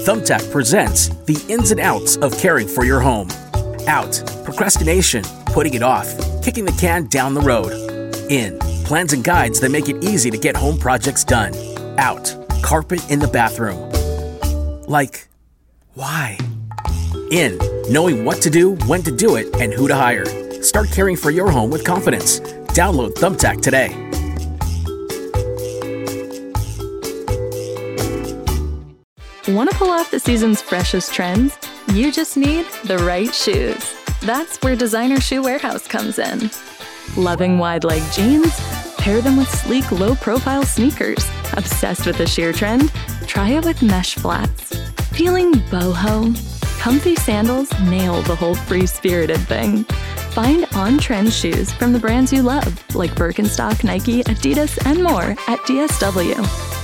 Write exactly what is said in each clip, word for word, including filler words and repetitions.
Thumbtack presents the ins and outs of caring for your home. Out, procrastination, putting it off, kicking the can down the road. In, plans and guides that make it easy to get home projects done. Out, carpet in the bathroom. Like, why? In, knowing what to do, when to do it, and who to hire. Start caring for your home with confidence. Download Thumbtack today. Want to pull off the season's freshest trends? You just need the right shoes. That's where Designer Shoe Warehouse comes in. Loving wide-leg jeans? Pair them with sleek, low-profile sneakers. Obsessed with the sheer trend? Try it with mesh flats. Feeling boho? Comfy sandals nail the whole free-spirited thing. Find on-trend shoes from the brands you love, like Birkenstock, Nike, Adidas, and more at D S W.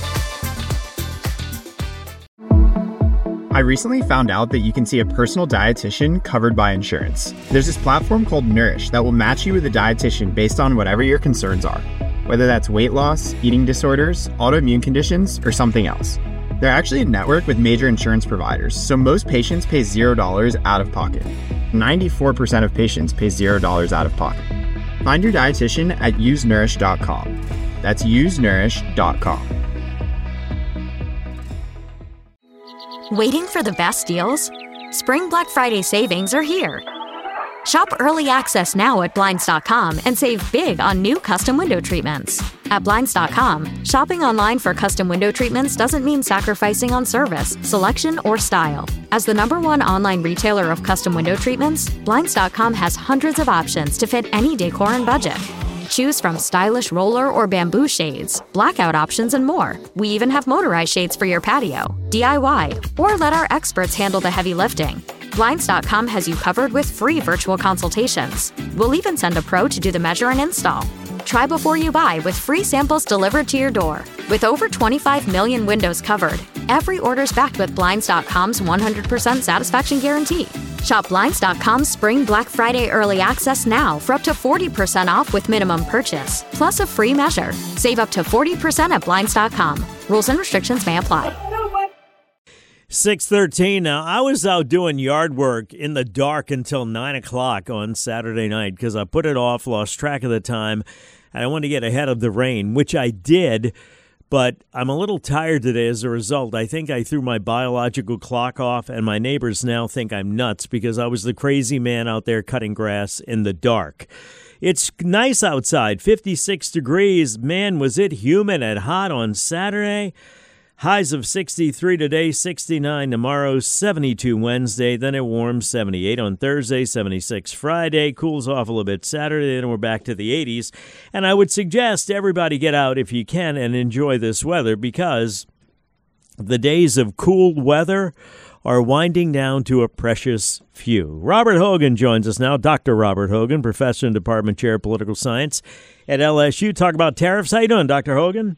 I recently found out that you can see a personal dietitian covered by insurance. There's this platform called Nourish that will match you with a dietitian based on whatever your concerns are, whether that's weight loss, eating disorders, autoimmune conditions, or something else. They're actually a network with major insurance providers, so most patients pay zero dollars out of pocket. ninety-four percent of patients pay zero dollars out of pocket. Find your dietitian at use nourish dot com. That's use nourish dot com. Waiting for the best deals? Spring Black Friday savings are here. Shop early access now at Blinds dot com and save big on new custom window treatments. At Blinds dot com, shopping online for custom window treatments doesn't mean sacrificing on service, selection, or style. As the number one online retailer of custom window treatments, Blinds dot com has hundreds of options to fit any decor and budget. Choose from stylish roller or bamboo shades, blackout options, and more. We even have motorized shades for your patio, D I Y, or let our experts handle the heavy lifting. Blinds dot com has you covered with free virtual consultations. We'll even send a pro to do the measure and install. Try before you buy with free samples delivered to your door. With over twenty-five million windows covered, every order's backed with Blinds dot com's one hundred percent satisfaction guarantee. Shop Blinds dot com's Spring Black Friday Early Access now for up to forty percent off with minimum purchase, plus a free measure. Save up to forty percent at Blinds dot com. Rules and restrictions may apply. six thirteen now. I was out doing yard work in the dark until nine o'clock on Saturday night because I put it off, lost track of the time, and I wanted to get ahead of the rain, which I did, but I'm a little tired today as a result. I think I threw my biological clock off, and my neighbors now think I'm nuts because I was the crazy man out there cutting grass in the dark. It's nice outside, fifty-six degrees. Man, was it humid and hot on Saturday. Highs of sixty-three today, sixty-nine tomorrow, seventy-two Wednesday, then it warms, seventy-eight on Thursday, seventy-six Friday, cools off a little bit Saturday, then we're back to the eighties. And I would suggest everybody get out if you can and enjoy this weather because the days of cool weather are winding down to a precious few. Robert Hogan joins us now, Doctor Robert Hogan, Professor and Department Chair of Political Science at L S U. Talk about tariffs. How you doing, Doctor Hogan?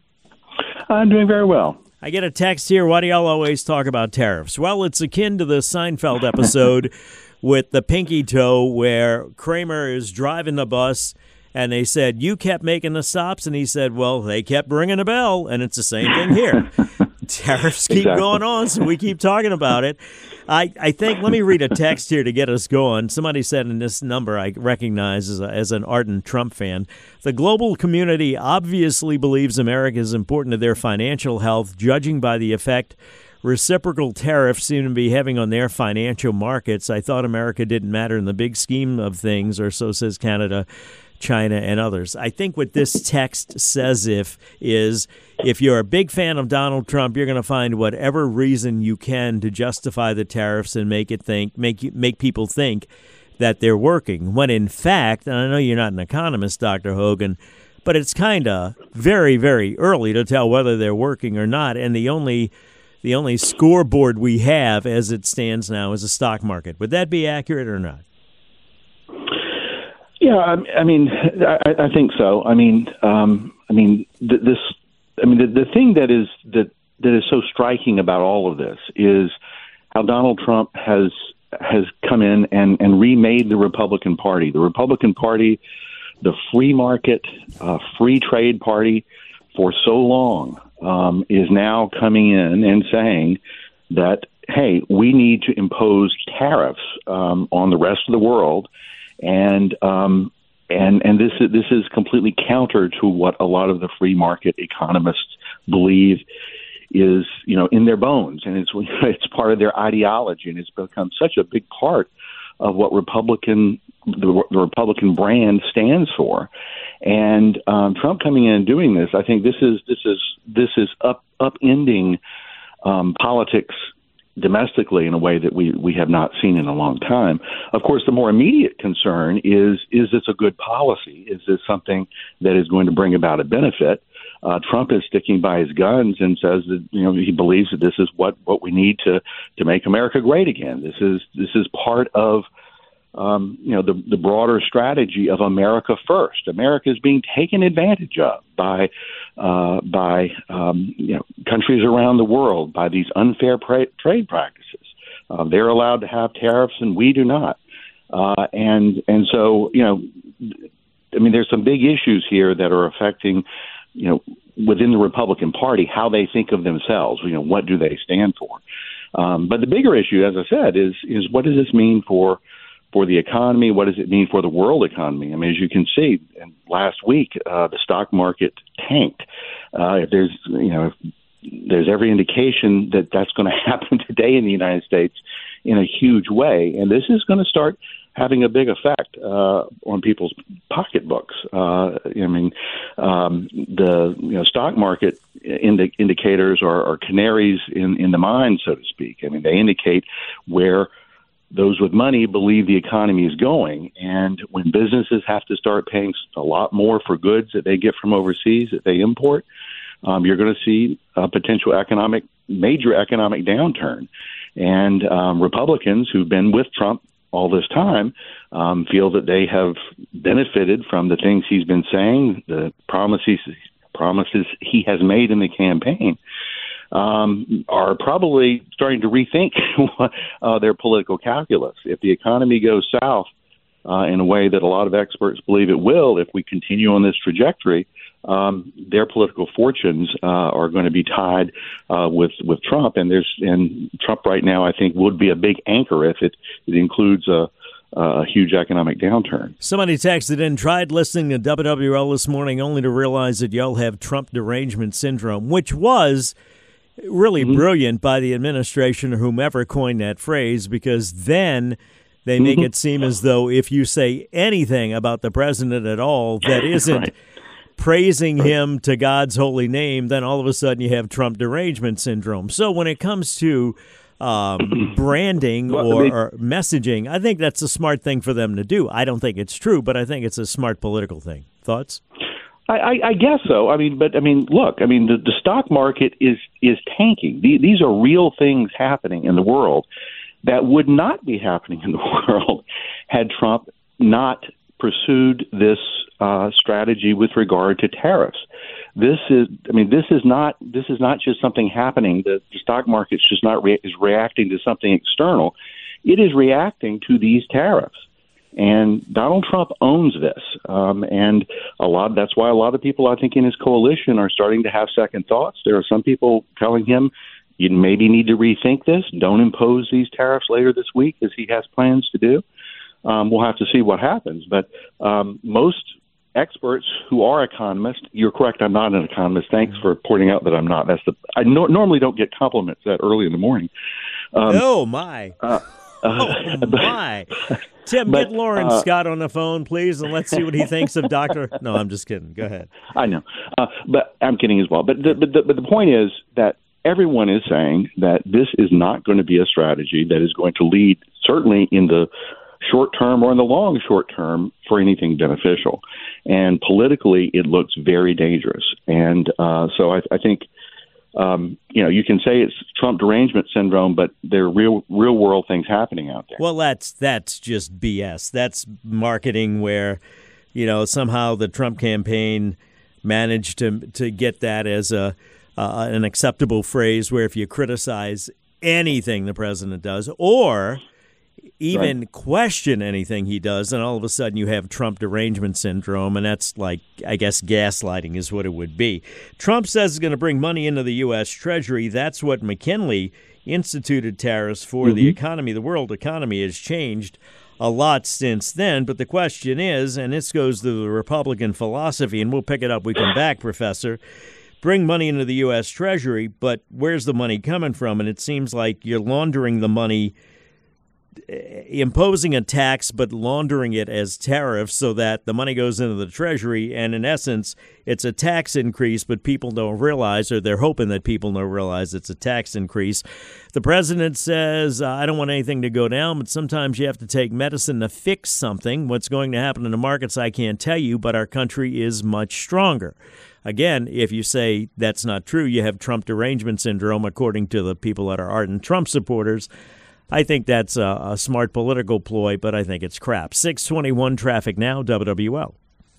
I'm doing very well. I get a text here, why do y'all always talk about tariffs? Well, it's akin to the Seinfeld episode with the pinky toe where Kramer is driving the bus and they said, you kept making the stops, and he said, well, they kept ringing a bell, and it's the same thing here. Tariffs keep exactly. going on, so we keep talking about it. I, I think, let me read a text here to get us going. Somebody said in this number I recognize as, a, as an ardent Trump fan, the global community obviously believes America is important to their financial health, judging by the effect reciprocal tariffs seem to be having on their financial markets. I thought America didn't matter in the big scheme of things, or so says Canada, China, and others. I think what this text says if is if you're a big fan of Donald Trump, you're going to find whatever reason you can to justify the tariffs and make it think make you, make people think that they're working. When in fact, and I know you're not an economist, Doctor Hogan, but it's kind of very, very early to tell whether they're working or not. And the only the only scoreboard we have as it stands now is a stock market. Would that be accurate or not? Yeah, I, I mean, I, I think so. I mean, um, I mean, th- this. I mean, the, the thing that is that that is so striking about all of this is how Donald Trump has has come in and, and remade the Republican Party. The Republican Party, the free market, uh, free trade party, for so long, um, is now coming in and saying that, hey, we need to impose tariffs um, on the rest of the world, and um, and and this is, this is completely counter to what a lot of the free market economists believe is, you know, in their bones, and it's it's part of their ideology, and it's become such a big part of what Republican the, the Republican brand stands for. And um, Trump coming in and doing this, I think this is this is this is up upending um, politics domestically in a way that we, we have not seen in a long time. Of course, the more immediate concern is, is this a good policy? Is this something that is going to bring about a benefit? Uh, Trump is sticking by his guns and says that, you know, he believes that this is what, what we need to, to make America great again. This is this is part of um, you know the, the broader strategy of America first. America is being taken advantage of by uh, by um, you know countries around the world, by these unfair pra- trade practices. Uh, they're allowed to have tariffs and we do not. Uh, and and so you know, I mean, there's some big issues here that are affecting, you know, within the Republican Party, how they think of themselves. You know, what do they stand for? Um, but the bigger issue, as I said, is is what does this mean for for the economy? What does it mean for the world economy? I mean, as you can see, last week uh, the stock market tanked. Uh, if there's you know if there's every indication that that's going to happen today in the United States in a huge way, and this is going to start having a big effect uh, on people's pocketbooks. Uh, I mean, um, the you know stock market indi- indicators are, are canaries in, in the mine, so to speak. I mean, they indicate where those with money believe the economy is going. And when businesses have to start paying a lot more for goods that they get from overseas that they import, um, you're going to see a potential economic, major economic downturn. And um, Republicans who've been with Trump all this time um, feel that they have benefited from the things he's been saying, the promises promises he has made in the campaign, um, are probably starting to rethink uh, their political calculus. If the economy goes south uh, in a way that a lot of experts believe it will, if we continue on this trajectory, um, their political fortunes uh, are going to be tied uh, with with Trump. And there's and Trump right now, I think, would be a big anchor if it, it includes a, a huge economic downturn. Somebody texted in, tried listening to W W L this morning only to realize that y'all have Trump derangement syndrome, which was really mm-hmm. brilliant by the administration or whomever coined that phrase, because then they make mm-hmm. it seem as though if you say anything about the president at all that isn't right. praising right. him to God's holy name, then all of a sudden you have Trump derangement syndrome. So when it comes to um, branding well, or, they, or messaging, I think that's a smart thing for them to do. I don't think it's true, but I think it's a smart political thing. Thoughts? I, I, I guess so. I mean, but I mean, look, I mean, the, the stock market is is tanking. The, these are real things happening in the world that would not be happening in the world had Trump not pursued this uh, strategy with regard to tariffs. This is, I mean, this is not this is not just something happening. The, the stock market's just not re- is reacting to something external. It is reacting to these tariffs. And Donald Trump owns this, um, and a lot. That's why a lot of people, I think, in his coalition are starting to have second thoughts. There are some people telling him, you maybe need to rethink this. Don't impose these tariffs later this week, as he has plans to do. Um, we'll have to see what happens. But um, most experts who are economists, you're correct, I'm not an economist. Thanks for pointing out that I'm not. That's the I no, normally don't get compliments that early in the morning. Um, oh, my. Uh, Uh, oh, my. Tim, but, get Lauren uh, Scott on the phone, please, and let's see what he thinks of Doctor No, I'm just kidding. Go ahead. I know. Uh, but I'm kidding as well. But the, but, the, but the point is that everyone is saying that this is not going to be a strategy that is going to lead, certainly in the short term or in the long short term, for anything beneficial. And politically, it looks very dangerous. And uh, so I, I think... Um, you know, you can say it's Trump derangement syndrome, but there are real, real world things happening out there. Well, that's that's just B S. That's marketing where, you know, somehow the Trump campaign managed to to get that as a uh, an acceptable phrase. Where if you criticize anything the president does, or even right. question anything he does, and all of a sudden you have Trump derangement syndrome, and that's like, I guess, gaslighting is what it would be. Trump says he's going to bring money into the U S Treasury. That's what McKinley instituted tariffs for mm-hmm. the economy. The world economy has changed a lot since then, but the question is, and this goes to the Republican philosophy, and we'll pick it up when we come back, Professor, bring money into the U S. Treasury, but where's the money coming from? And it seems like you're laundering the money, imposing a tax, but laundering it as tariffs so that the money goes into the Treasury, and in essence, it's a tax increase, but people don't realize, or they're hoping that people don't realize it's a tax increase. The president says, uh, I don't want anything to go down, but sometimes you have to take medicine to fix something. What's going to happen in the markets, I can't tell you, but our country is much stronger. Again, if you say that's not true, you have Trump derangement syndrome, according to the people that are ardent Trump supporters. I think that's a, a smart political ploy, but I think it's crap. six twenty-one traffic now, W W L.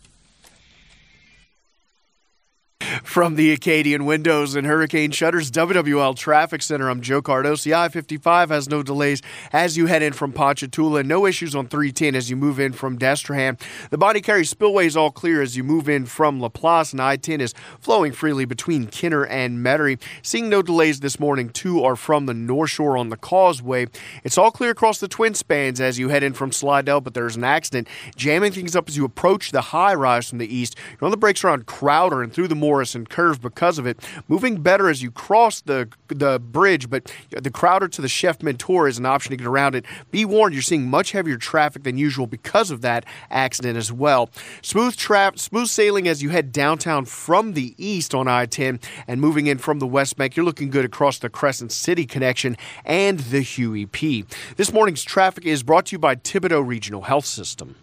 From the Acadian Windows and Hurricane Shutters W W L Traffic Center, I'm Joe Cardosi. I fifty-five has no delays as you head in from Ponchatoula. No issues on three ten as you move in from Destrehan. The Bonnie Carey Spillway is all clear as you move in from LaPlace, and I ten is flowing freely between Kenner and Metairie. Seeing no delays this morning, two are from the North Shore on the Causeway. It's all clear across the Twin Spans as you head in from Slidell, but there's an accident jamming things up as you approach the high rise from the east. You're on the brakes around Crowder and through the Morris and curve because of it. Moving better as you cross the the bridge, but the Crowder to the Chef Mentor is an option to get around it. Be warned, you're seeing much heavier traffic than usual because of that accident as well. Smooth tra- smooth sailing as you head downtown from the east on I ten and moving in from the West Bank. You're looking good across the Crescent City connection and the Huey P. This morning's traffic is brought to you by Thibodaux Regional Health System.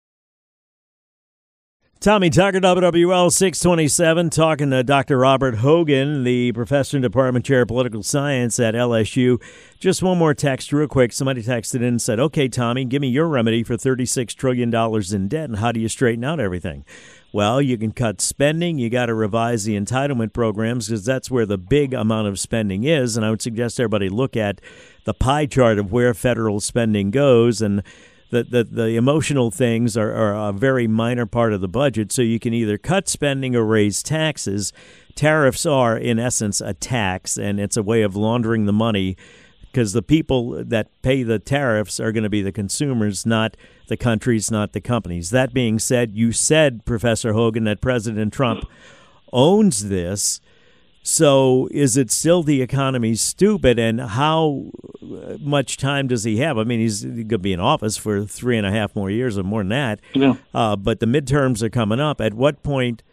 Tommy Tucker, W W L six twenty-seven, talking to Doctor Robert Hogan, the professor and department chair of political science at L S U. Just one more text real quick. Somebody texted in and said, okay, Tommy, give me your remedy for thirty-six trillion dollars in debt, and how do you straighten out everything? Well, you can cut spending. You got to revise the entitlement programs because that's where the big amount of spending is, and I would suggest everybody look at the pie chart of where federal spending goes, and The, the, the emotional things are, are a very minor part of the budget, so you can either cut spending or raise taxes. Tariffs are, in essence, a tax, and it's a way of laundering the money because the people that pay the tariffs are going to be the consumers, not the countries, not the companies. That being said, you said, Professor Hogan, that President Trump owns this. So is it still the economy stupid, and how much time does he have? I mean, he's going to be in office for three and a half more years or more than that. Yeah. Uh, but the midterms are coming up. At what point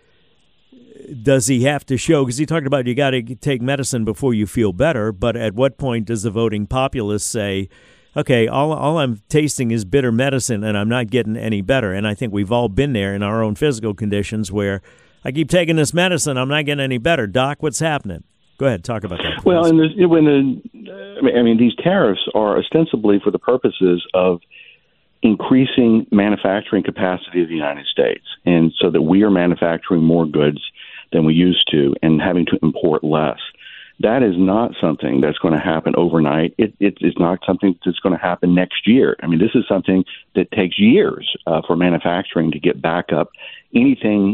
does he have to show? Because he talked about you got to take medicine before you feel better. But at what point does the voting populace say, okay, all, all I'm tasting is bitter medicine and I'm not getting any better? And I think we've all been there in our own physical conditions where I keep taking this medicine, I'm not getting any better. Doc, what's happening? Go ahead, talk about that. Please. Well, and the, when the, I mean, these tariffs are ostensibly for the purposes of increasing manufacturing capacity of the United States, and so that we are manufacturing more goods than we used to and having to import less. That is not something that's going to happen overnight. It, it is not something that's going to happen next year. I mean, this is something that takes years uh, for manufacturing to get back up anything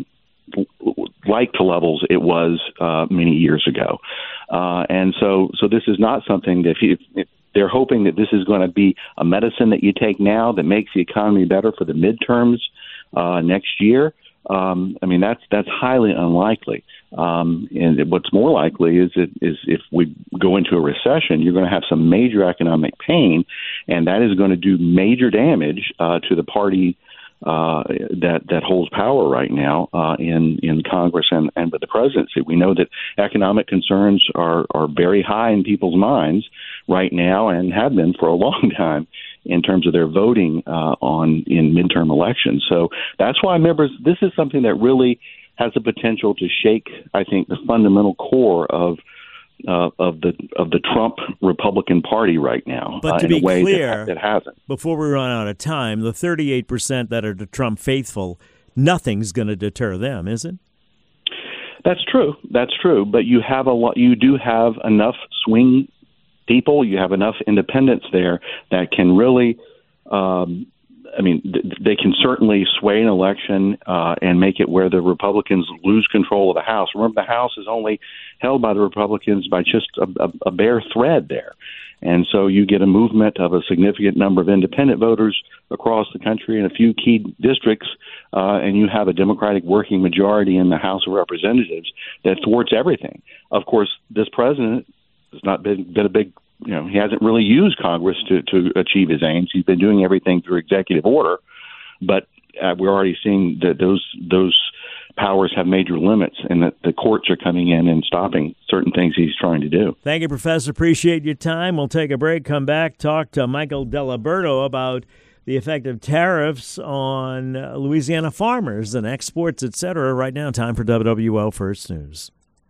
like the levels it was uh, many years ago. Uh, and so so this is not something that if, you, if they're hoping that this is going to be a medicine that you take now that makes the economy better for the midterms uh, next year. Um, I mean, that's that's highly unlikely. Um, and what's more likely is, it, is if we go into a recession, you're going to have some major economic pain, and that is going to do major damage uh, to the party Uh, that that holds power right now uh, in in Congress and, and with the presidency. We know that economic concerns are, are very high in people's minds right now and have been for a long time in terms of their voting uh, on in midterm elections. So that's why, members, this is something that really has the potential to shake, I think, the fundamental core of Uh, of the of the Trump Republican Party right now. But to uh, be in a way clear, that, that hasn't. Before we run out of time, the thirty-eight percent that are the Trump faithful, nothing's going to deter them, is it? That's true. That's true. But you have a lot. You do have enough swing people. You have enough independents there that can really um, I mean, th- they can certainly sway an election uh, and make it where the Republicans lose control of the House. Remember, the House is only held by the Republicans by just a, a, a bare thread there. And so you get a movement of a significant number of independent voters across the country in a few key districts, uh, and you have a Democratic working majority in the House of Representatives that thwarts everything. Of course, this president has not been, been a big, you know, he hasn't really used Congress to, to achieve his aims. He's been doing everything through executive order, but uh, we're already seeing that those those powers have major limits, and that the courts are coming in and stopping certain things he's trying to do. Thank you, Professor. Appreciate your time. We'll take a break, come back, talk to Michael Diliberto about the effect of tariffs on uh, Louisiana farmers and exports, et cetera. Right now, time for W W L First News.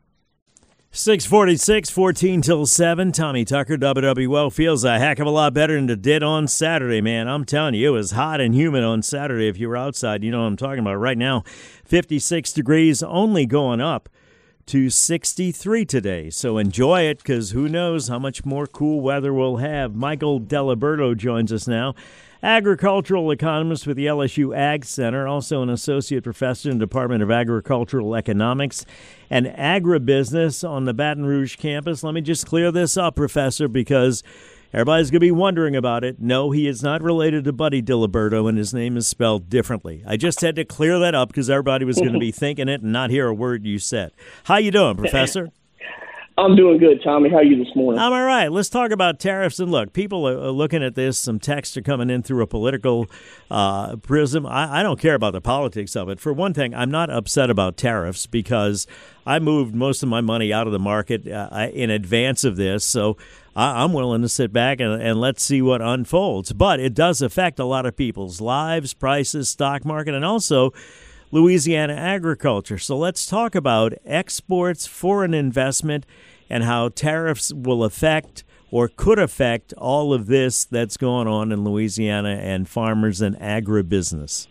six forty-six, fourteen till seven. Tommy Tucker, W W L, feels a heck of a lot better than it did on Saturday, man. I'm telling you, it was hot and humid on Saturday. If you were outside, you know what I'm talking about. Right now, fifty-six degrees, only going up to sixty-three today. So enjoy it, because who knows how much more cool weather we'll have. Michael Diliberto joins us now. Agricultural economist with the L S U Ag Center, also an associate professor in the Department of Agricultural Economics and Agribusiness on the Baton Rouge campus. Let me just clear this up, Professor, because everybody's going to be wondering about it. No, he is not related to Buddy Diliberto, and his name is spelled differently. I just had to clear that up because everybody was going to be thinking it and not hear a word you said. How you doing, Professor? I'm doing good, Tommy. How are you this morning? I'm all right. Let's talk about tariffs. And look, people are looking at this. Some texts are coming in through a political uh, prism. I, I don't care about the politics of it. For one thing, I'm not upset about tariffs because I moved most of my money out of the market uh, in advance of this. So I, I'm willing to sit back and, and let's see what unfolds. But it does affect a lot of people's lives, prices, stock market, and also Louisiana agriculture. So let's talk about exports, foreign investment, and how tariffs will affect or could affect all of this that's going on in Louisiana and farmers and agribusiness.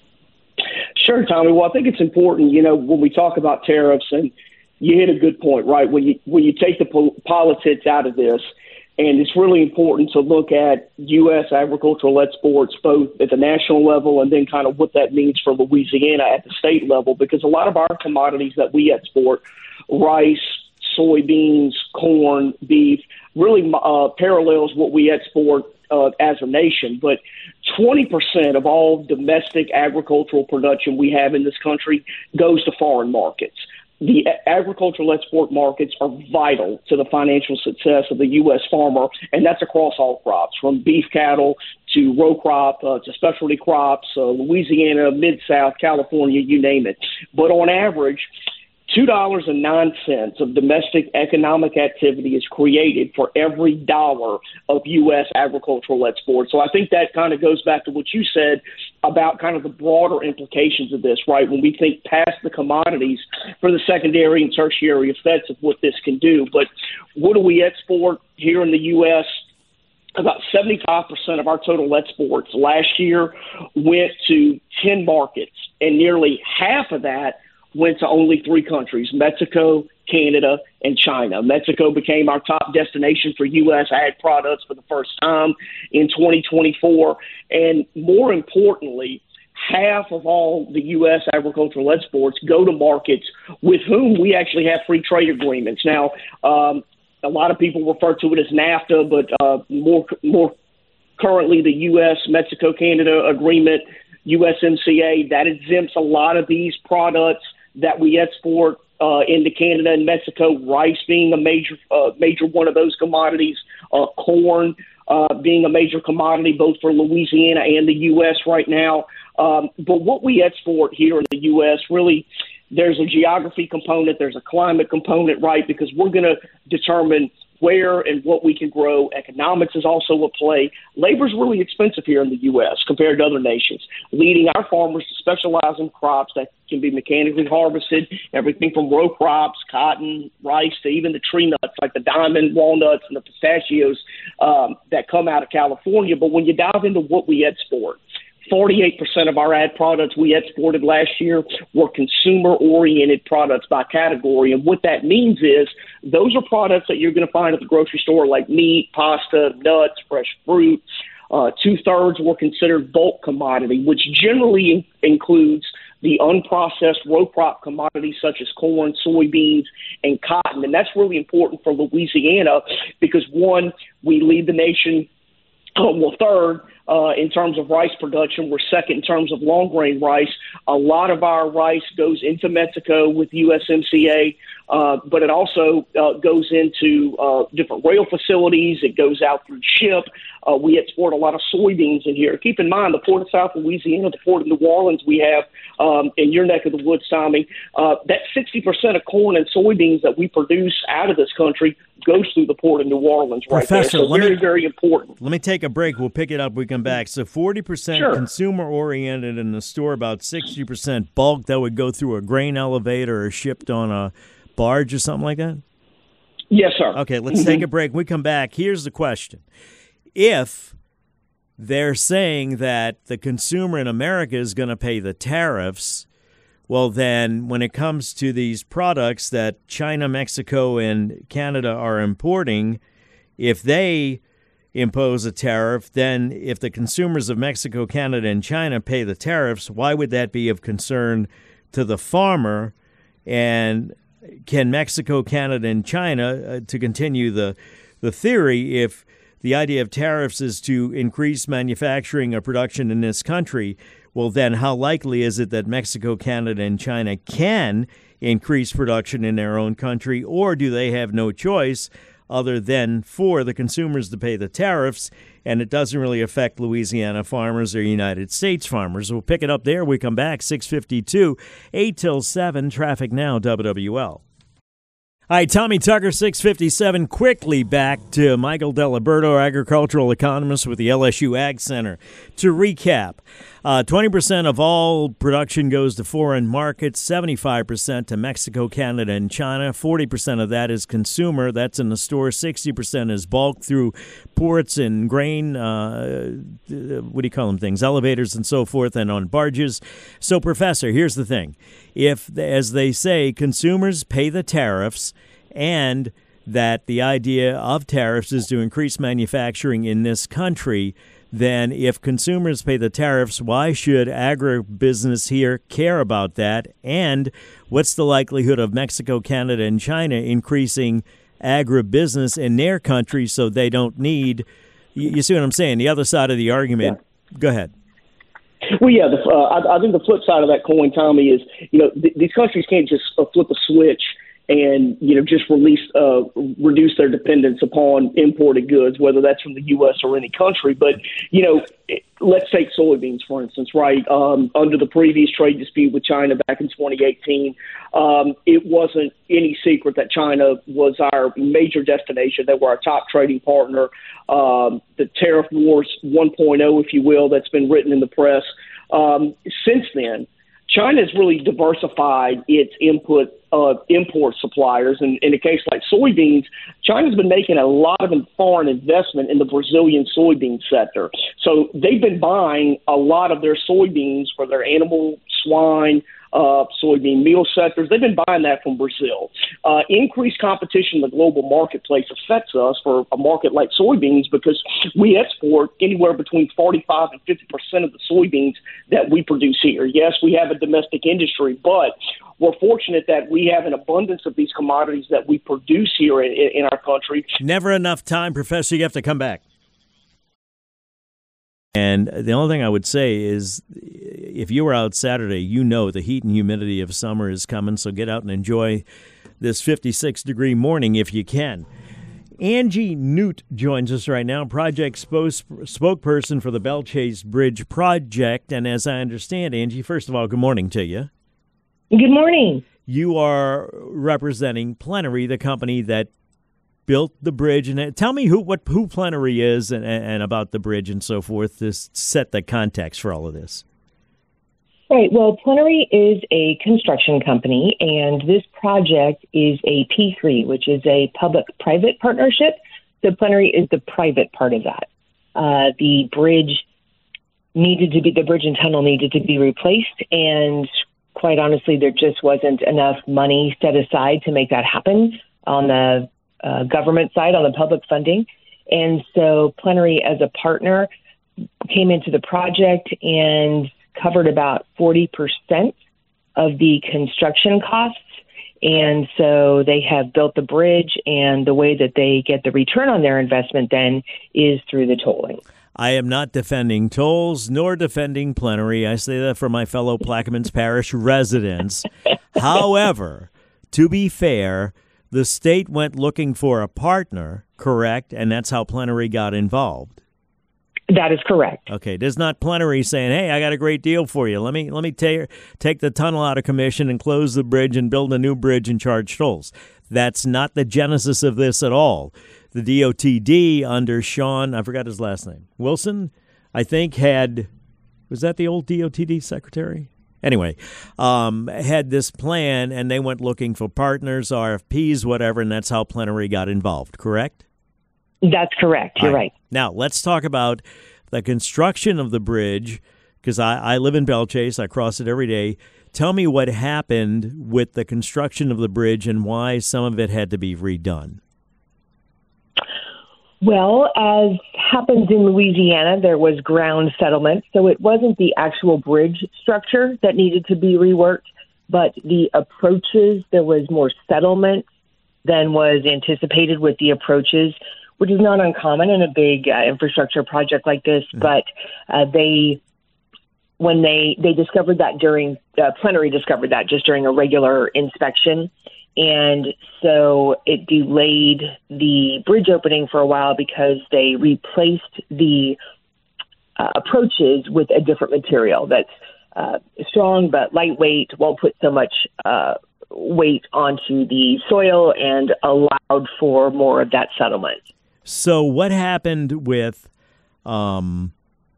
Sure, Tommy. Well, I think it's important, you know, when we talk about tariffs, and you hit a good point, right? When you when you take the po- politics out of this, and it's really important to look at U S agricultural exports, both at the national level and then kind of what that means for Louisiana at the state level, because a lot of our commodities that we export, rice, soybeans, corn, beef, really uh, parallels what we export uh, as a nation. But twenty percent of all domestic agricultural production we have in this country goes to foreign markets. The agricultural export markets are vital to the financial success of the U S farmer, and that's across all crops, from beef cattle to row crop uh, to specialty crops, uh, Louisiana, Mid-South, California, you name it. But on average, two dollars and nine cents of domestic economic activity is created for every dollar of U S agricultural export. So I think that kind of goes back to what you said about kind of the broader implications of this, right? When we think past the commodities for the secondary and tertiary effects of what this can do. But what do we export here in the U S? About seventy-five percent of our total exports last year went to ten markets, and nearly half of that went to only three countries, Mexico, Canada, and China. Mexico became our top destination for U S ag products for the first time in twenty twenty-four. And more importantly, half of all the U S agricultural exports go to markets with whom we actually have free trade agreements. Now, um, a lot of people refer to it as NAFTA, but uh, more more currently the U S Mexico Canada agreement, U S M C A, that exempts a lot of these products that we export uh, into Canada and Mexico, rice being a major uh, major one of those commodities, uh, corn uh, being a major commodity both for Louisiana and the U S right now. Um, but what we export here in the U S, really, there's a geography component, there's a climate component, right, because we're going to determine where and what we can grow. Economics is also a play. Labor is really expensive here in the U S compared to other nations, leading our farmers to specialize in crops that can be mechanically harvested, everything from row crops, cotton, rice, to even the tree nuts like the diamond walnuts and the pistachios um, that come out of California. But when you dive into what we export, forty-eight percent of our ag products we exported last year were consumer-oriented products by category. And what that means is those are products that you're going to find at the grocery store, like meat, pasta, nuts, fresh fruit, Uh, two-thirds were considered bulk commodity, which generally in- includes the unprocessed row crop commodities such as corn, soybeans, and cotton. And that's really important for Louisiana because, one, we lead the nation, uh, well, third, uh, in terms of rice production. We're second in terms of long-grain rice. A lot of our rice goes into Mexico with U S M C A, uh, but it also uh, goes into uh, different rail facilities. It goes out through ship. Uh, we export a lot of soybeans in here. Keep in mind, the Port of South Louisiana, the Port of New Orleans we have um, in your neck of the woods, Tommy, uh, that sixty percent of corn and soybeans that we produce out of this country goes through the Port of New Orleans right Professor, there. So very, me, very important. Let me take a break. We'll pick it up when we come back. So forty percent Sure. consumer-oriented in the store, about sixty percent bulk that would go through a grain elevator or shipped on a barge or something like that? Yes, sir. Okay, let's Mm-hmm. take a break. When we come back, here's the question. If they're saying that the consumer in America is going to pay the tariffs, well, then when it comes to these products that China, Mexico, and Canada are importing, if they impose a tariff, then if the consumers of Mexico, Canada, and China pay the tariffs, why would that be of concern to the farmer? And can Mexico, Canada, and China, uh, to continue the the theory, if the idea of tariffs is to increase manufacturing or production in this country, well, then how likely is it that Mexico, Canada, and China can increase production in their own country, or do they have no choice other than for the consumers to pay the tariffs, and it doesn't really affect Louisiana farmers or United States farmers? We'll pick it up there. We come back, six fifty-two, eight till seven, Traffic Now, W W L. All right, Tommy Tucker, six fifty-seven. Quickly back to Michael Deliberto, agricultural economist with the L S U Ag Center. To recap, uh, twenty percent of all production goes to foreign markets, seventy-five percent to Mexico, Canada, and China. forty percent of that is consumer. That's in the store. sixty percent is bulk through ports and grain, uh, what do you call them things, elevators and so forth, and on barges. So, Professor, here's the thing. If, as they say, consumers pay the tariffs, and that the idea of tariffs is to increase manufacturing in this country, then if consumers pay the tariffs, why should agribusiness here care about that? And what's the likelihood of Mexico, Canada, and China increasing agribusiness in their country so they don't need, you, you see what I'm saying, the other side of the argument? Yeah. Go ahead. Well, yeah, the, uh, I, I think the flip side of that coin, Tommy, is, you know, th- these countries can't just uh, flip a switch and, you know, just release, uh, reduce their dependence upon imported goods, whether that's from the U S or any country. But, you know, let's take soybeans, for instance, right? Um, under the previous trade dispute with China back in twenty eighteen, um, it wasn't any secret that China was our major destination. They were our top trading partner. Um, the tariff wars one point oh, if you will, that's been written in the press. Um, since then, China has really diversified its input uh, import suppliers. And in a case like soybeans, China's been making a lot of foreign investment in the Brazilian soybean sector. So they've been buying a lot of their soybeans for their animal, swine, uh, soybean meal sectors. They've been buying that from Brazil. Uh, increased competition in the global marketplace affects us for a market like soybeans because we export anywhere between forty-five and fifty percent of the soybeans that we produce here. Yes, we have a domestic industry, but we're fortunate that we have an abundance of these commodities that we produce here in, in our country. Never enough time, Professor. You have to come back. And the only thing I would say is if you were out Saturday, you know the heat and humidity of summer is coming, so get out and enjoy this fifty-six degree morning if you can. Angie Newt joins us right now, project spokesperson for the Belle Chasse Bridge project. And as I understand, Angie, first of all, good morning to you. Good morning. You are representing Plenary, the company that built the bridge. And tell me who what who Plenary is and, and about the bridge and so forth to set the context for all of this. Right. Well, Plenary is a construction company, and this project is a P three, which is a public-private partnership. So Plenary is the private part of that. Uh, the bridge needed to be, the bridge and tunnel needed to be replaced, and quite honestly, there just wasn't enough money set aside to make that happen on the uh, government side, on the public funding. And so Plenary, as a partner, came into the project and covered about forty percent of the construction costs. And so they have built the bridge, and the way that they get the return on their investment then is through the tolling. I am not defending tolls nor defending plenary. I say that for my fellow Plaquemines Parish residents. However, to be fair, the state went looking for a partner, correct? And that's how plenary got involved. That is correct. Okay, there's not plenary saying, "Hey, I got a great deal for you. Let me let me take take the tunnel out of commission and close the bridge and build a new bridge and charge tolls." That's not the genesis of this at all. The D O T D under Sean, I forgot his last name, Wilson, I think had, was that the old D O T D secretary? Anyway, um, had this plan, and they went looking for partners, R F Ps, whatever, and that's how plenary got involved, correct? That's correct. You're right. Now, let's talk about the construction of the bridge, because I, I live in Bellchase. I cross it every day. Tell me what happened with the construction of the bridge and why some of it had to be redone. Well, as happens in Louisiana, there was ground settlement, so it wasn't the actual bridge structure that needed to be reworked, but the approaches. There was more settlement than was anticipated with the approaches, which is not uncommon in a big uh, infrastructure project like this. Mm-hmm. But uh, they, when they they discovered that during uh, plenary discovered that just during a regular inspection, and so it delayed the bridge opening for a while because they replaced the uh, approaches with a different material that's uh, strong but lightweight, won't put so much uh, weight onto the soil, and allowed for more of that settlement. So what happened with um,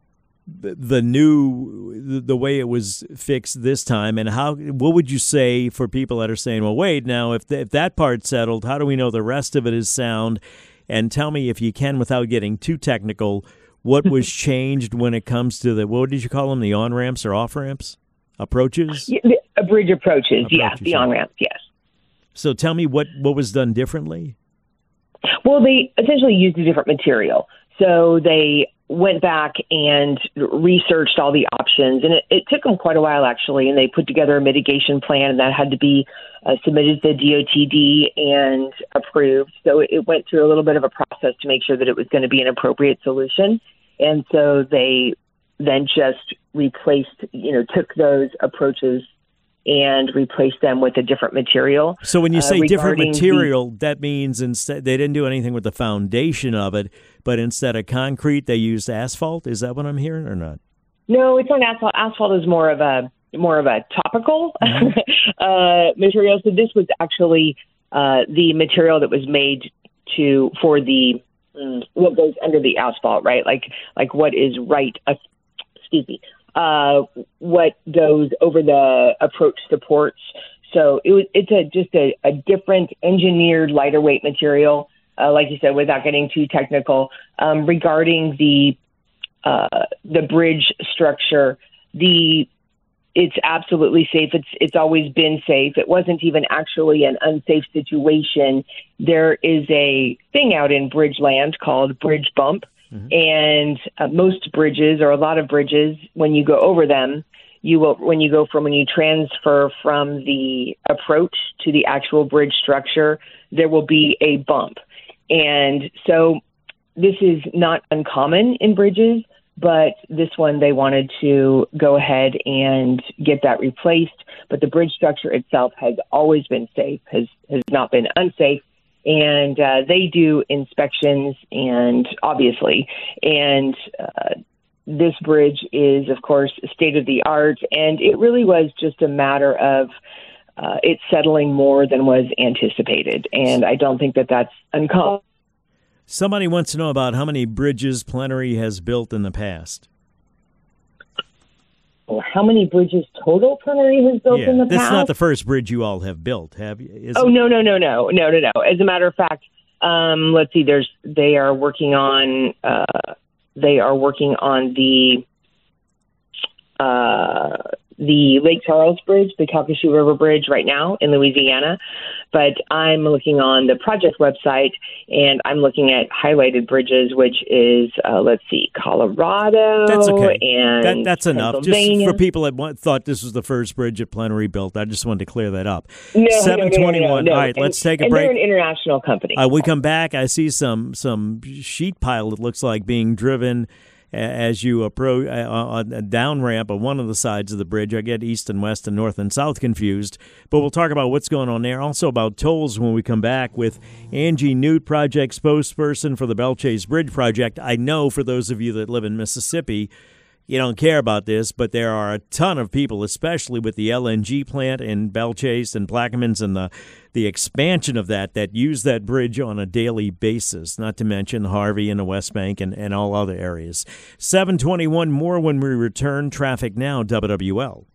the, the new, the, the way it was fixed this time, and how? What would you say for people that are saying, well, wait, now, if, the, if that part settled, how do we know the rest of it is sound? And tell me, if you can, without getting too technical, what was changed when it comes to the, what did you call them, the on-ramps or off-ramps? Approaches? Yeah, the, uh, bridge approaches, approaches, yeah, the on-ramps, yes. So tell me what, what was done differently? Well, they essentially used a different material. So they went back and researched all the options, and it, it took them quite a while, actually, and they put together a mitigation plan, and that had to be uh, submitted to the D O T D and approved. So it went through a little bit of a process to make sure that it was going to be an appropriate solution. And so they then just replaced, you know, took those approaches and replace them with a different material. So when you say uh, different material, the, that means instead they didn't do anything with the foundation of it, but instead of concrete, they used asphalt. Is that what I'm hearing, or not? No, it's not asphalt. Asphalt is more of a more of a topical mm-hmm. uh, material. So this was actually uh, the material that was made to for the mm, what goes under the asphalt, right? Like like what is right. Uh, excuse me. Uh, what goes over the approach supports. So it was, it's a just a, a different engineered lighter weight material, uh, like you said, without getting too technical. Um, regarding the uh, the bridge structure, the it's absolutely safe. It's it's always been safe. It wasn't even actually an unsafe situation. There is a thing out in bridge land called bridge bump. Mm-hmm. And uh, most bridges, or a lot of bridges, when you go over them, you will when you go from when you transfer from the approach to the actual bridge structure, there will be a bump. And so this is not uncommon in bridges, but this one they wanted to go ahead and get that replaced. But the bridge structure itself has always been safe, has has not been unsafe. And uh, they do inspections, and obviously, and uh, this bridge is, of course, state of the art. And it really was just a matter of uh, it settling more than was anticipated. And I don't think that that's uncommon. Somebody wants to know about how many bridges Plenary has built in the past. Well, how many bridges total Plenary has built yeah, in the this past? This is not the first bridge you all have built, have you? Is oh, it? no, no, no, no, no, no, no. As a matter of fact, um, let's see, there's, they are working on, uh, they are working on the, uh, the Lake Charles Bridge, the Calcasieu River Bridge right now in Louisiana. But I'm looking on the project website, and I'm looking at highlighted bridges, which is, uh, let's see, Colorado. That's okay. And that, that's enough. Just Pennsylvania. for people that want, thought this was the first bridge at Plenary built, I just wanted to clear that up. No, seven twenty-one. No, no, no, no. All right, and, let's take a and break. They're an international company. Uh, we come back. I see some some sheet pile that looks like being driven as you approach uh, on a down ramp on one of the sides of the bridge. I get east and west and north and south confused, but we'll talk about what's going on there. Also about tolls when we come back with Angie Newt, project spokesperson for the Belle Chasse Bridge Project. I know for those of you that live in Mississippi, you don't care about this, but there are a ton of people, especially with the L N G plant in Belle Chasse and Plaquemines and the the expansion of that, that use that bridge on a daily basis, not to mention Harvey and the West Bank and, and all other areas. seven twenty-one, more when we return. Traffic Now, W W L.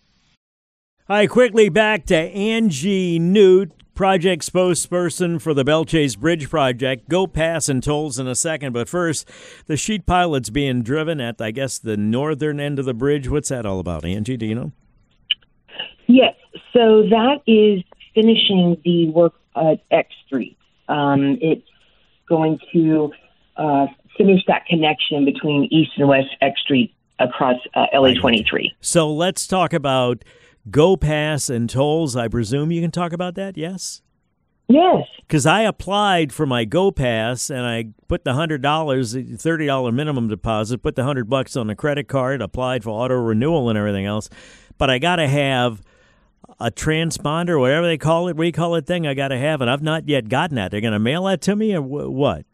All right, quickly back to Angie Newt, project spokesperson for the Belle Chasse Bridge Project. Go pass and tolls in a second, but first, the sheet pile that's being driven at, I guess, the northern end of the bridge. What's that all about, Angie? Do you know? Yes, so that is finishing the work at X Street. Um, it's going to uh, finish that connection between East and West X Street across uh, L A twenty-three. So let's talk about Go Pass and tolls. I presume you can talk about that, yes? Yes. Because I applied for my Go Pass and I put the one hundred dollars, thirty dollars minimum deposit, put the one hundred bucks on the credit card, applied for auto renewal and everything else. But I got to have a transponder, whatever they call it, what do you call it thing, I got to have it. I've not yet gotten that. They're going to mail that to me or w- what?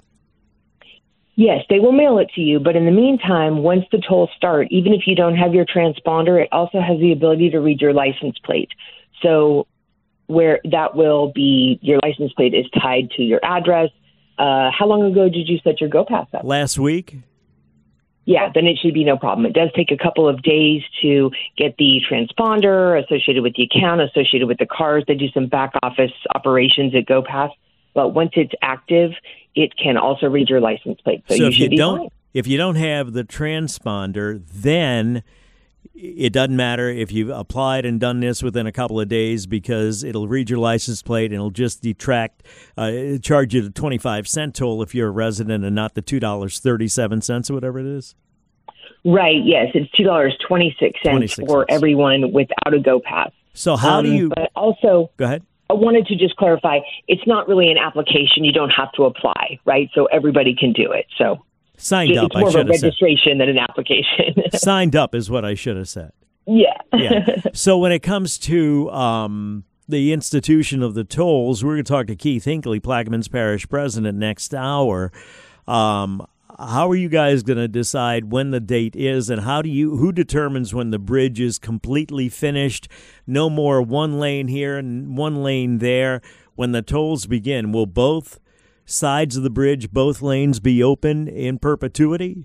Yes, they will mail it to you. But in the meantime, once the tolls start, even if you don't have your transponder, it also has the ability to read your license plate. So where that will be, your license plate is tied to your address. Uh, how long ago did you set your Go Pass up? Last week. Yeah, then it should be no problem. It does take a couple of days to get the transponder associated with the account, associated with the cars. They do some back office operations at Go Pass. But once it's active, it can also read your license plate. So, so you if should you be don't, fine. If you don't have the transponder, then it doesn't matter if you've applied and done this within a couple of days because it'll read your license plate and it'll just detract, uh, charge you the twenty-five cent toll if you're a resident and not the two dollars and thirty-seven cents or whatever it is. Right, yes. It's two dollars and twenty-six cents for everyone without a Go Pass. So how um, do you... But also... Go ahead. I wanted to just clarify, it's not really an application. You don't have to apply, right? So everybody can do it. So Signed up, it's more I of a should have said. registration than an application. Signed up is what I should have said. Yeah. yeah. So when it comes to um, the institution of the tolls, we're going to talk to Keith Hinckley, Plaquemines Parish President, next hour. Um, how are you guys going to decide when the date is, and how do you who determines when the bridge is completely finished? No more one lane here and one lane there. When the tolls begin, will both sides of the bridge, both lanes, be open in perpetuity?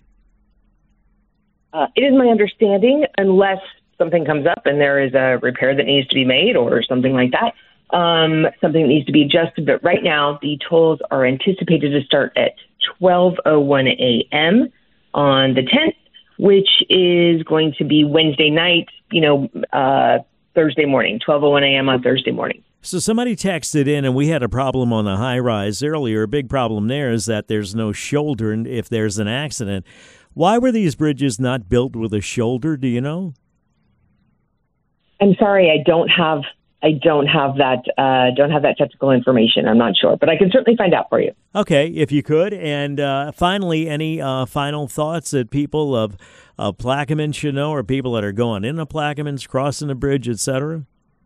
Uh, it is my understanding, unless something comes up and there is a repair that needs to be made or something like that, um, something that needs to be adjusted. But right now, the tolls are anticipated to start at twelve oh one a.m. on the tenth, which is going to be Wednesday night, you know, uh, Thursday morning, twelve oh one a.m. on Thursday morning. So somebody texted in, and we had a problem on the high rise earlier. A big problem there is that there's no shoulder if there's an accident. Why were these bridges not built with a shoulder? Do you know? I'm sorry, I don't have I don't have that uh, don't have that technical information. I'm not sure, but I can certainly find out for you. Okay, if you could. And uh, finally, any uh, final thoughts that people of, of Plaquemines should know, or people that are going into Plaquemines, crossing the bridge, et cetera?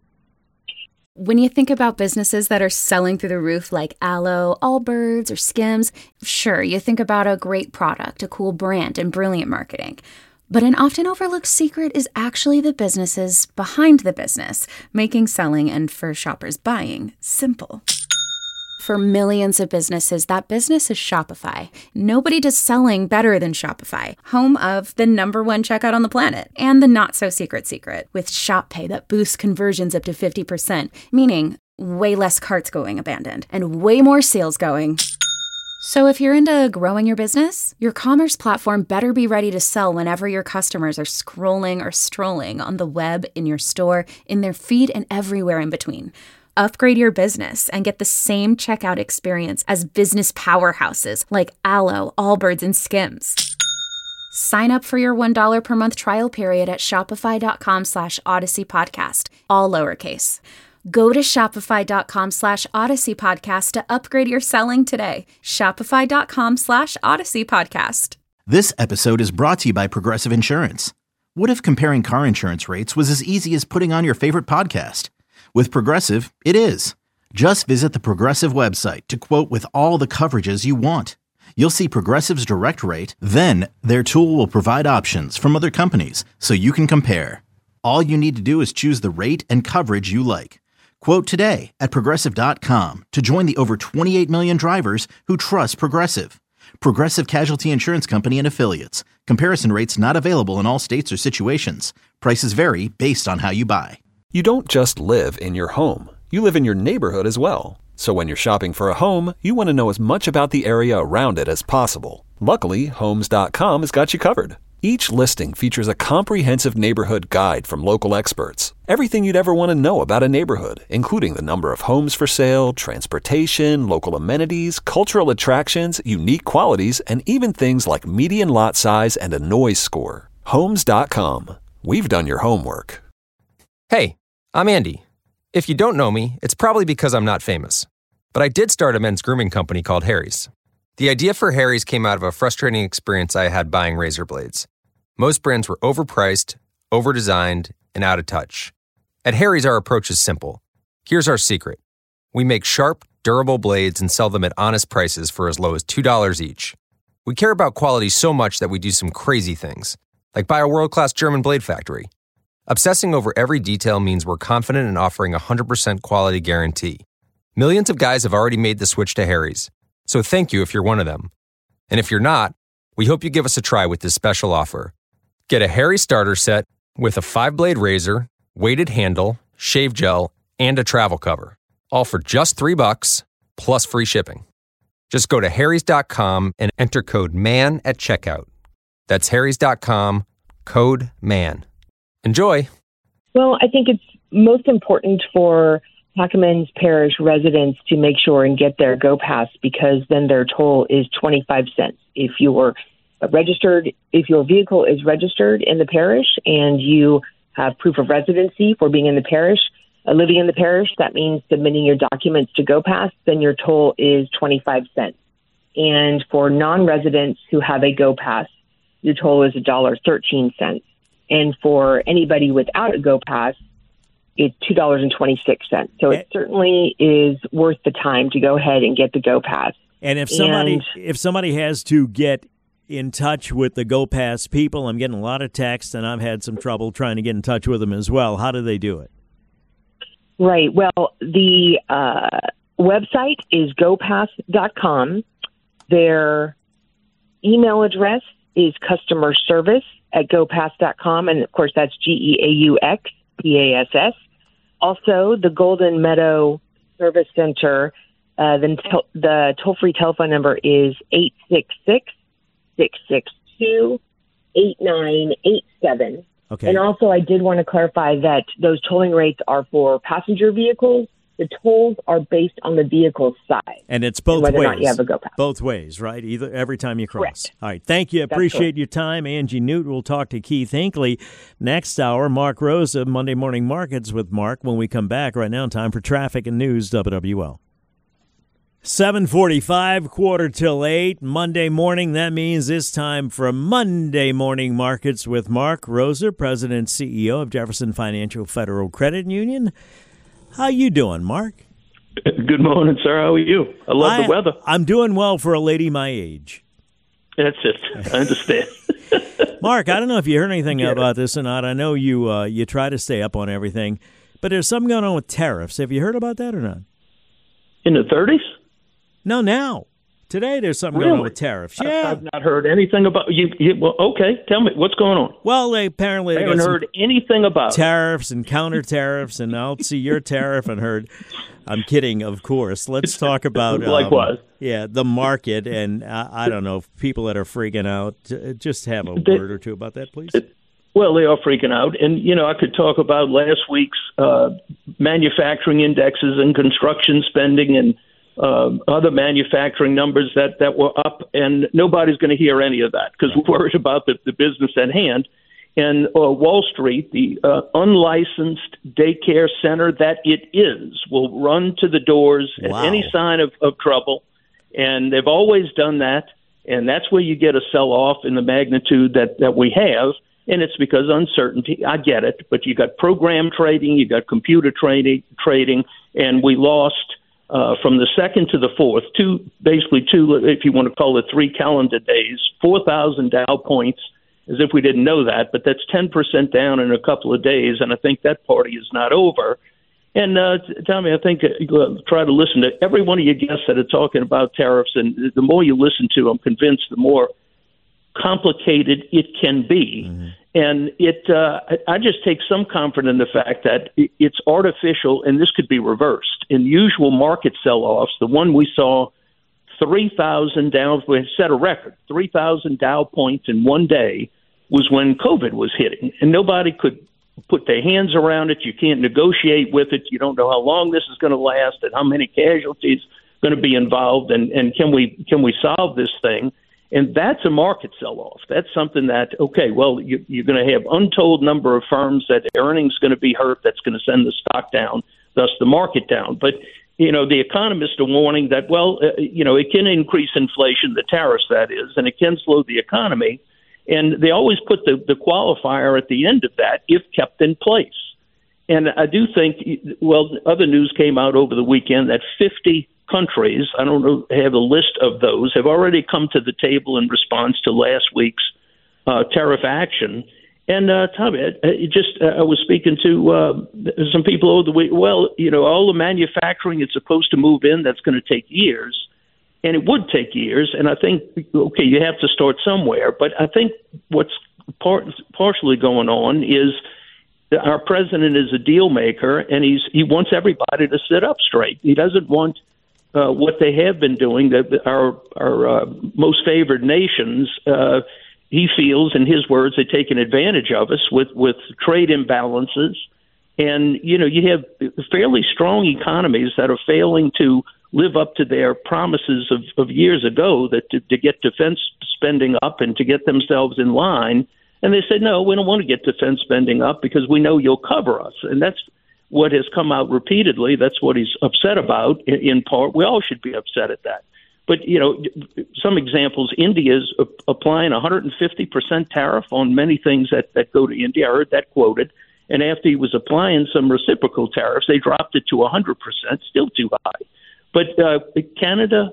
When you think about businesses that are selling through the roof like Aloe, Allbirds, or Skims, sure, you think about a great product, a cool brand, and brilliant marketing. But an often overlooked secret is actually the businesses behind the business, making selling and for shoppers buying simple. For millions of businesses, that business is Shopify. Nobody does selling better than Shopify, home of the number one checkout on the planet, and the not-so-secret secret, with Shop Pay that boosts conversions up to fifty percent, meaning way less carts going abandoned, and way more sales going So if you're into growing your business, your commerce platform better be ready to sell whenever your customers are scrolling or strolling on the web, in your store, in their feed, and everywhere in between. Upgrade your business and get the same checkout experience as business powerhouses like Allo, Allbirds, and Skims. Sign up for your one dollar per month trial period at shopify.com slash Odyssey Podcast, all lowercase. Go to shopify.com slash Odyssey Podcast to upgrade your selling today. Shopify.com slash Odyssey Podcast. This episode is brought to you by Progressive Insurance. What if comparing car insurance rates was as easy as putting on your favorite podcast? With Progressive, it is. Just visit the Progressive website to quote with all the coverages you want. You'll see Progressive's direct rate, then their tool will provide options from other companies so you can compare. All you need to do is choose the rate and coverage you like. Quote today at Progressive dot com to join the over twenty-eight million drivers who trust Progressive. Progressive Casualty Insurance Company and Affiliates. Comparison rates not available in all states or situations. Prices vary based on how you buy. You don't just live in your home. You live in your neighborhood as well. So when you're shopping for a home, you want to know as much about the area around it as possible. Luckily, Homes dot com has got you covered. Each listing features a comprehensive neighborhood guide from local experts. Everything you'd ever want to know about a neighborhood, including the number of homes for sale, transportation, local amenities, cultural attractions, unique qualities, and even things like median lot size and a noise score. Homes dot com. We've done your homework. Hey, I'm Andy. If you don't know me, it's probably because I'm not famous. But I did start a men's grooming company called Harry's. The idea for Harry's came out of a frustrating experience I had buying razor blades. Most brands were overpriced, overdesigned, and out of touch. At Harry's, our approach is simple. Here's our secret. We make sharp, durable blades and sell them at honest prices for as low as two dollars each. We care about quality so much that we do some crazy things, like buy a world-class German blade factory. Obsessing over every detail means we're confident in offering a one hundred percent quality guarantee. Millions of guys have already made the switch to Harry's. So thank you if you're one of them. And if you're not, we hope you give us a try with this special offer. Get a Harry's starter set with a five-blade razor, weighted handle, shave gel, and a travel cover. All for just three bucks, plus free shipping. Just go to harrys dot com and enter code MAN at checkout. That's harrys dot com, code MAN. Enjoy! Well, I think it's most important for Plaquemines Parish residents to make sure and get their Go Pass, because then their toll is twenty-five cents. If you're registered, if your vehicle is registered in the parish and you have proof of residency for being in the parish, uh, living in the parish, that means submitting your documents to Go Pass, then your toll is twenty-five cents. And for non-residents who have a Go Pass, your toll is one dollar and thirteen cents. And for anybody without a Go Pass, it's two dollars and twenty-six cents. So it certainly is worth the time to go ahead and get the Go Pass. And if somebody And- if somebody has to get in touch with the Go Pass people, I'm getting a lot of texts, and I've had some trouble trying to get in touch with them as well. How do they do it? Right. Well, the uh, website is go pass dot com. Their email address is customer service at go pass dot com. And, of course, that's G E A U X P A S S. Also, the Golden Meadow Service Center, uh, the, the toll-free telephone number is eight six six, six six two, eight nine eight seven. Okay. And also, I did want to clarify that those tolling rates are for passenger vehicles. The tolls are based on the vehicle's size. And it's both whether ways. or not you have a Go Pass. Both ways, right? Either every time you cross. Correct. All right. Thank you. That's Appreciate correct. your time. Angie Newt. We'll talk to Keith Hinckley next hour. Mark Rosa, Monday Morning Markets with Mark when we come back. Right now, time for traffic and news, W W L. seven forty-five, quarter till eight, Monday morning. That means it's time for Monday Morning Markets with Mark Rosa, President and C E O of Jefferson Financial Federal Credit Union. How you doing, Mark? Good morning, sir. How are you? I love I, the weather. I'm doing well for a lady my age. That's it. I understand. Mark, I don't know if you heard anything yeah. about this or not. I know you uh, you try to stay up on everything, but there's something going on with tariffs. Have you heard about that or not? In the thirties? No, now. Today there's something Really? going on with tariffs. Yeah. I, I've not heard anything about you. you well, okay, tell me what's going on. Well, they apparently I they haven't got some heard anything about it. tariffs and counter tariffs, and I'll see your tariff and heard. I'm kidding, of course. Let's talk about Like um, what? Yeah, the market, and uh, I don't know, people that are freaking out. uh, Just have a They- word or two about that, please. Well, they are freaking out. And, you know, I could talk about last week's uh, manufacturing indexes and construction spending and uh, other manufacturing numbers that, that were up, and nobody's going to hear any of that because we're worried about the, the business at hand. And uh, Wall Street, the uh, unlicensed daycare center that it is, will run to the doors Wow. at any sign of, of trouble. And they've always done that. And that's where you get a sell-off in the magnitude that, that we have. And it's because uncertainty. I get it. But you got program trading, you got computer trading, trading, and we lost uh, from the second to the fourth, two, basically two, if you want to call it three calendar days, four thousand Dow points, as if we didn't know that. But that's ten percent down in a couple of days, and I think that party is not over. And uh, Tommy, I think uh, try to listen to every one of your guests that are talking about tariffs, and the more you listen to, I'm convinced the more complicated it can be. Mm-hmm. And it, uh, I just take some comfort in the fact that it's artificial, and this could be reversed. In usual market sell-offs, the one we saw, three thousand Dow, we set a record, three thousand Dow points in one day, was when COVID was hitting, and nobody could put their hands around it. You can't negotiate with it. You don't know how long this is going to last and how many casualties are going to be involved, and, and can we can we solve this thing? And that's a market sell-off. That's something that, okay, well, you, you're going to have untold number of firms that earnings going to be hurt. That's going to send the stock down, thus the market down. But, you know, the economists are warning that, well, uh, you know, it can increase inflation, the tariffs, that is, and it can slow the economy. And they always put the, the qualifier at the end of that, if kept in place. And I do think, well, other news came out over the weekend that fifty countries, I don't know, have a list of those, have already come to the table in response to last week's uh, tariff action. And, uh, Tommy, I, I just uh, I was speaking to uh, some people over the week. Well, you know, all the manufacturing is supposed to move in. That's going to take years. And it would take years. And I think, okay, you have to start somewhere. But I think what's part, partially going on is that our president is a deal maker, and he's he wants everybody to sit up straight. He doesn't want uh, what they have been doing, that our, our uh, most favored nations, uh, he feels, in his words, they're taking advantage of us with, with trade imbalances. And, you know, you have fairly strong economies that are failing to live up to their promises of, of years ago, that to, to get defense spending up and to get themselves in line. And they said, no, we don't want to get defense spending up because we know you'll cover us. And that's what has come out repeatedly. That's what he's upset about, in, in part. We all should be upset at that. But, you know, some examples, India's applying one hundred fifty percent tariff on many things that, that go to India. I heard that quoted. And after he was applying some reciprocal tariffs, they dropped it to one hundred percent, still too high. But uh, Canada,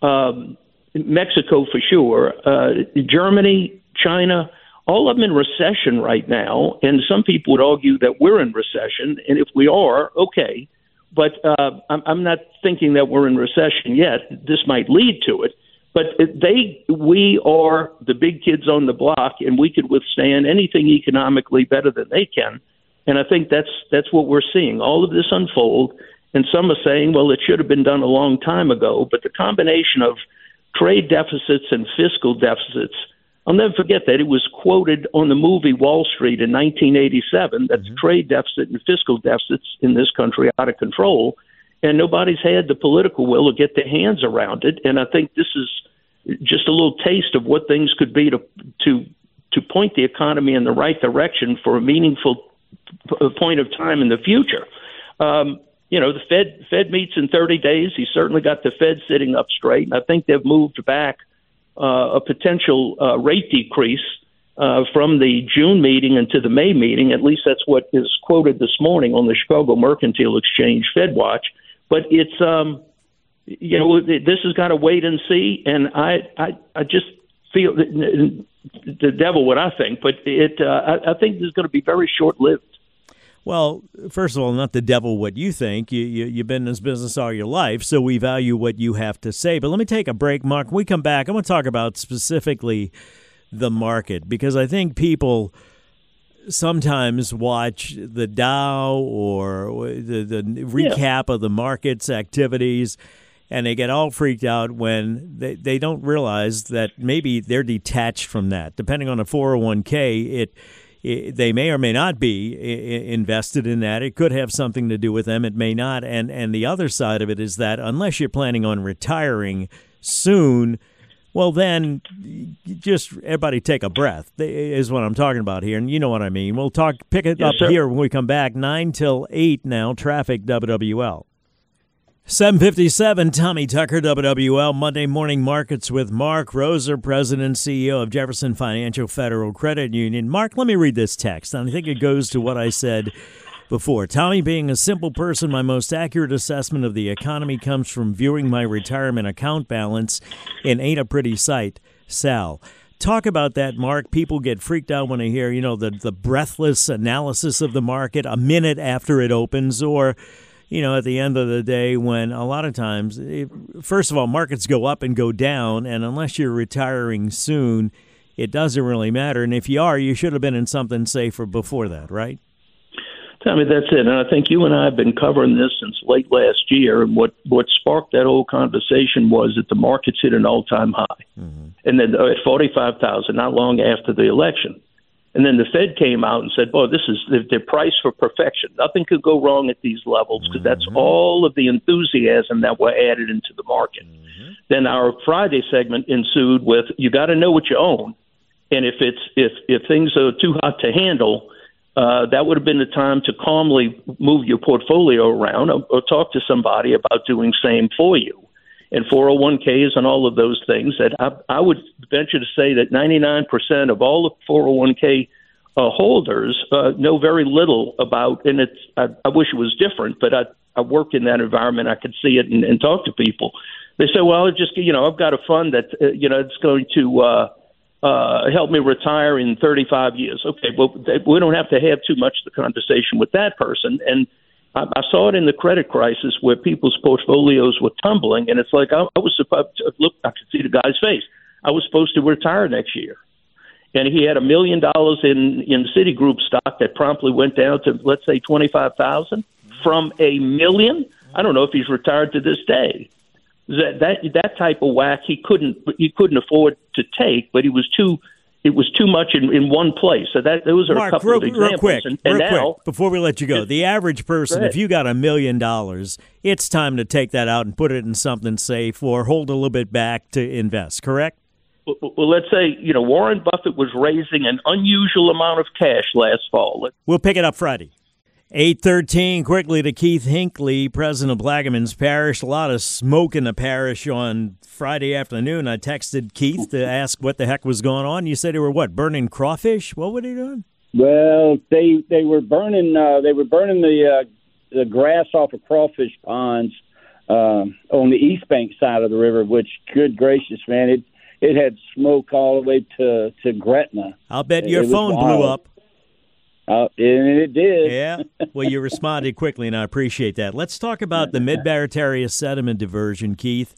um, Mexico for sure, uh, Germany, China, all of them in recession right now. And some people would argue that we're in recession. And if we are, okay. But uh, I'm, I'm not thinking that we're in recession yet. This might lead to it. But they, we are the big kids on the block, and we could withstand anything economically better than they can. And I think that's that's what we're seeing. All of this unfold. And some are saying, well, it should have been done a long time ago. But the combination of trade deficits and fiscal deficits, I'll never forget that. It was quoted on the movie Wall Street in nineteen eighty-seven that mm-hmm. the trade deficit and fiscal deficits in this country are out of control. And nobody's had the political will to get their hands around it. And I think this is just a little taste of what things could be to to to point the economy in the right direction for a meaningful p- point of time in the future. Um, You know, the Fed Fed meets in thirty days. He's certainly got the Fed sitting up straight. And I think they've moved back uh, a potential uh, rate decrease uh, from the June meeting into the May meeting. At least that's what is quoted this morning on the Chicago Mercantile Exchange Fed Watch. But it's, um, you know, this has got to wait and see. And I, I, I just feel that the devil what I think, but it, uh, I, I think this is going to be very short-lived. Well, first of all, not the devil what you think. You, you, you've been in this business all your life, so we value what you have to say. But let me take a break, Mark. When we come back, I'm going to talk about specifically the market, because I think people sometimes watch the Dow or the, the recap yeah. of the market's activities, and they get all freaked out when they, they don't realize that maybe they're detached from that. Depending on a four oh one k, it they may or may not be invested in that. It could have something to do with them. It may not. And and the other side of it is that unless you're planning on retiring soon, well, then just everybody take a breath is what I'm talking about here. And you know what I mean. We'll talk, pick it yes, up sir. here when we come back. nine till eight now, traffic W W L. seven fifty-seven, Tommy Tucker, W W L, Monday Morning Markets with Mark Roser, President and C E O of Jefferson Financial Federal Credit Union. Mark, let me read this text, and I think it goes to what I said before. Tommy, being a simple person, my most accurate assessment of the economy comes from viewing my retirement account balance, and ain't a pretty sight. Sal. Talk about that, Mark. People get freaked out when they hear, you know, the, the breathless analysis of the market a minute after it opens, or you know, at the end of the day, when a lot of times, it, first of all, markets go up and go down, and unless you're retiring soon, it doesn't really matter. And if you are, you should have been in something safer before that, right? Tommy, that's it. And I think you and I have been covering this since late last year. And what, what sparked that whole conversation was that the markets hit an all-time high. Mm-hmm. And then at forty-five thousand, not long after the election. And then the Fed came out and said, "Boy, this is they're priced for perfection. Nothing could go wrong at these levels," because mm-hmm. that's all of the enthusiasm that were added into the market. Mm-hmm. Then our Friday segment ensued with, "You got to know what you own, and if it's if if things are too hot to handle, uh, that would have been the time to calmly move your portfolio around or, or talk to somebody about doing same for you." And four oh one k's and all of those things that I, I would venture to say that ninety-nine percent of all the four oh one k uh, holders uh, know very little about, and it's, I, I wish it was different, but I, I work in that environment. I could see it and, and talk to people. They say, well, it just, you know, I've got a fund that, uh, you know, it's going to uh, uh, help me retire in thirty-five years. Okay, well, we don't have to have too much of the conversation with that person. And I saw it in the credit crisis where people's portfolios were tumbling, and it's like I, I was supposed to look. I could see the guy's face. I was supposed to retire next year, and he had a million dollars in in Citigroup stock that promptly went down to, let's say, twenty five thousand from a million. I don't know if he's retired to this day. That that that type of whack he couldn't he couldn't afford to take, but he was too. It was too much in, in one place. So that those are Mark, a couple real, of examples. Real quick, and, and real now, quick, before we let you go, the average person, if you got a million dollars, it's time to take that out and put it in something safe or hold a little bit back to invest, correct? Well, well, let's say, you know, Warren Buffett was raising an unusual amount of cash last fall. We'll pick it up Friday. eight thirteen, quickly to Keith Hinckley, president of Plaquemines Parish. A lot of smoke in the parish on Friday afternoon. I texted Keith to ask what the heck was going on. You said they were, what, burning crawfish? What were they doing? Well, they they were burning uh, they were burning the uh, the grass off of crawfish ponds uh, on the East Bank side of the river, which, good gracious, man, it, it had smoke all the way to, to Gretna. I'll bet your phone blew up. Uh, and it did. Yeah. Well, you responded quickly, and I appreciate that. Let's talk about the Mid-Barrett area sediment diversion, Keith,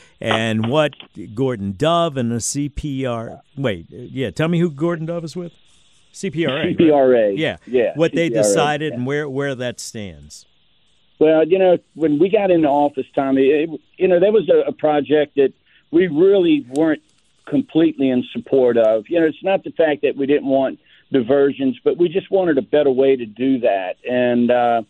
and what Gordon Dove and the C P R. Wait, yeah, tell me who Gordon Dove is with. C P R A. C P R A. Right? Yeah. Yeah. What they C P R A, decided yeah. and where where that stands. Well, you know, when we got into office, Tommy, it, you know, there was a, a project that we really weren't completely in support of. You know, it's not the fact that we didn't want diversions, but we just wanted a better way to do that. And uh,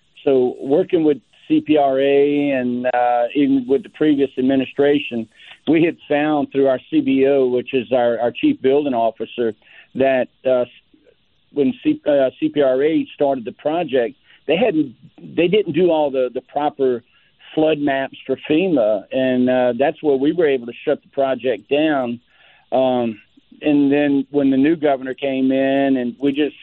so working with C P R A and uh, even with the previous administration, we had found through our C B O, which is our, our chief building officer, that uh, when C, uh, C P R A started the project, they hadn't, they didn't do all the, the proper flood maps for FEMA, and uh, that's where we were able to shut the project down. Um, and then when the new governor came in, and we just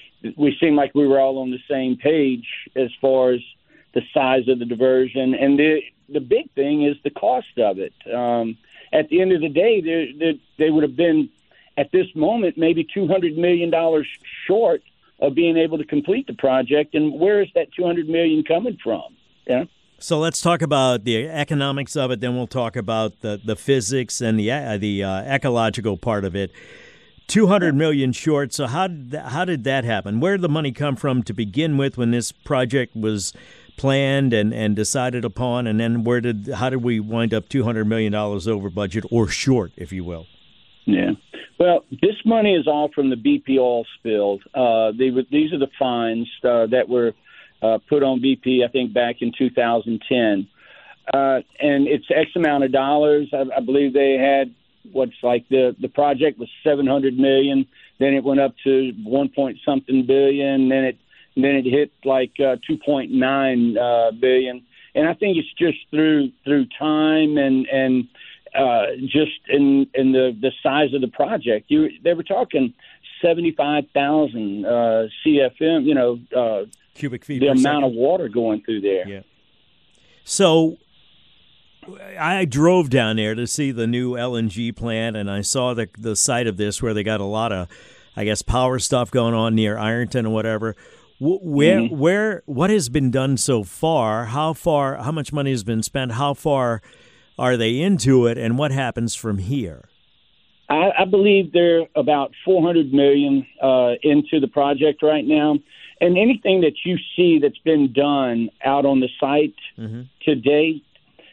we seemed like we were all on the same page as far as the size of the diversion, and the the big thing is the cost of it. Um, at the end of the day, they they would have been at this moment maybe two hundred million dollars short of being able to complete the project. And where is that two hundred million dollars coming from? Yeah. So let's talk about the economics of it. Then we'll talk about the, the physics and the uh, the uh, ecological part of it. two hundred million short. So how did that, how did that happen? Where did the money come from to begin with when this project was planned and, and decided upon? And then where did how did we wind up two hundred million dollars over budget or short, if you will? Yeah. Well, this money is all from the B P oil spill. Uh, they, these are the fines uh, that were uh, put on B P, I think, back in two thousand ten. Uh, and it's X amount of dollars. I, I believe they had what's like the, the project was seven hundred million dollars. Then it went up to one point something billion. Then it then it hit like uh, two point nine uh, billion. And I think it's just through through time and and uh, just in in the, the size of the project. You they were talking seventy-five thousand uh, C F M. You know, uh, cubic feet. The per amount second. of water going through there. Yeah. So I drove down there to see the new L N G plant, and I saw the the site of this where they got a lot of, I guess, power stuff going on near Ironton or whatever. Where, mm-hmm. where, what has been done so far? How far? How much money has been spent? How far are they into it, and what happens from here? I, I believe they're about four hundred million dollars uh, into the project right now, and anything that you see that's been done out on the site mm-hmm. to date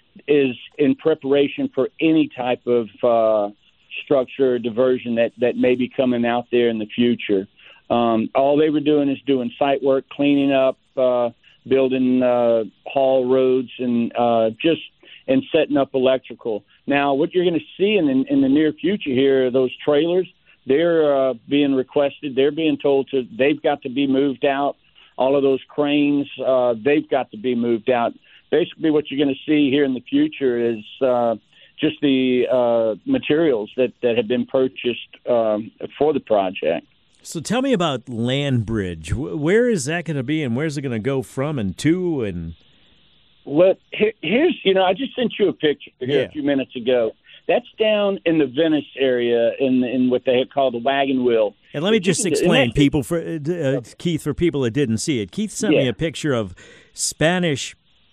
is in preparation for any type of uh, structure or diversion that, that may be coming out there in the future. Um, all they were doing is doing site work, cleaning up, uh, building uh, haul roads, and uh, just and setting up electrical. Now, what you're going to see in, in, in the near future here are those trailers. They're uh, being requested. They're being told to. They've got to be moved out. All of those cranes, uh, they've got to be moved out. Basically, what you're going to see here in the future is uh, just the uh, materials that, that have been purchased um, for the project. So tell me about Land Bridge. Where is that going to be, and where's it going to go from and to? And well, here, here's you know, I just sent you a picture here yeah. a few minutes ago. That's down in the Venice area in in what they call the wagon wheel. And let me just explain, people for uh, Keith, for people that didn't see it. Keith sent yeah. me a picture of Spanish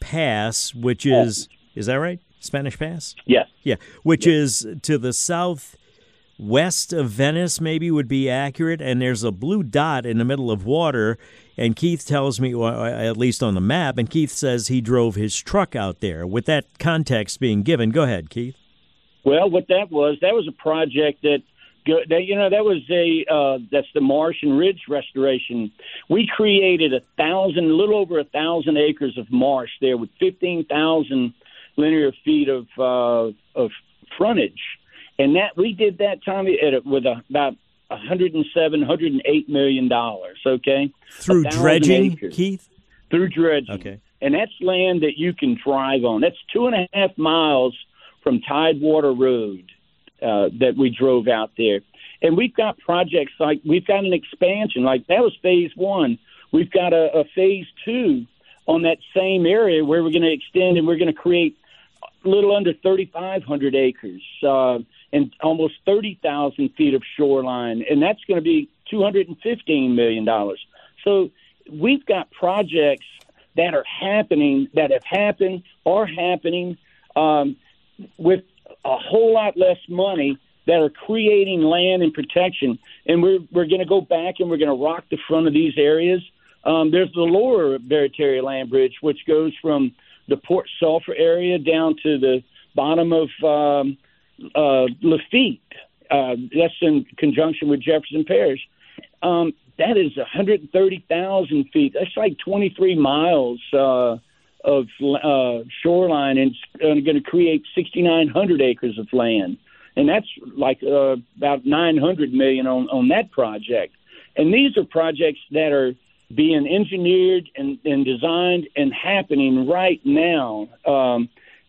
Pass, which is is that right? Spanish Pass? Yes. Yeah, which yes. is to the south. West of Venice, maybe, would be accurate, and there's a blue dot in the middle of water, and Keith tells me, well, at least on the map, and Keith says he drove his truck out there. With that context being given, go ahead, Keith. Well, what that was, that was a project that, that you know, that was a, uh, that's the Marsh and Ridge Restoration. We created a thousand, a little over a thousand acres of marsh there with fifteen thousand linear feet of, uh, of frontage. And that we did that, Tommy, at a, with a, about one hundred seven, one hundred eight million dollars, okay? Through dredging, acres. Keith? Through dredging. Okay. And that's land that you can drive on. That's two and a half miles from Tidewater Road uh, that we drove out there. And we've got projects like, we've got an expansion, like that was phase one. We've got a, a phase two on that same area where we're going to extend and we're going to create a little under thirty-five hundred acres. Uh, and almost thirty thousand feet of shoreline, and that's going to be two hundred fifteen million dollars. So we've got projects that are happening, that have happened, are happening um, with a whole lot less money that are creating land and protection. And we're, we're going to go back and we're going to rock the front of these areas. Um, there's the lower Barataria Land Bridge, which goes from the Port Sulphur area down to the bottom of um, Uh, Lafitte. Uh, that's in conjunction with Jefferson Parish. Um, that is one hundred thirty thousand feet. That's like twenty-three miles uh, of uh, shoreline, and it's going to create sixty-nine hundred acres of land. And that's like uh, about nine hundred million dollars on, on that project. And these are projects that are being engineered and, and designed and happening right now. Um,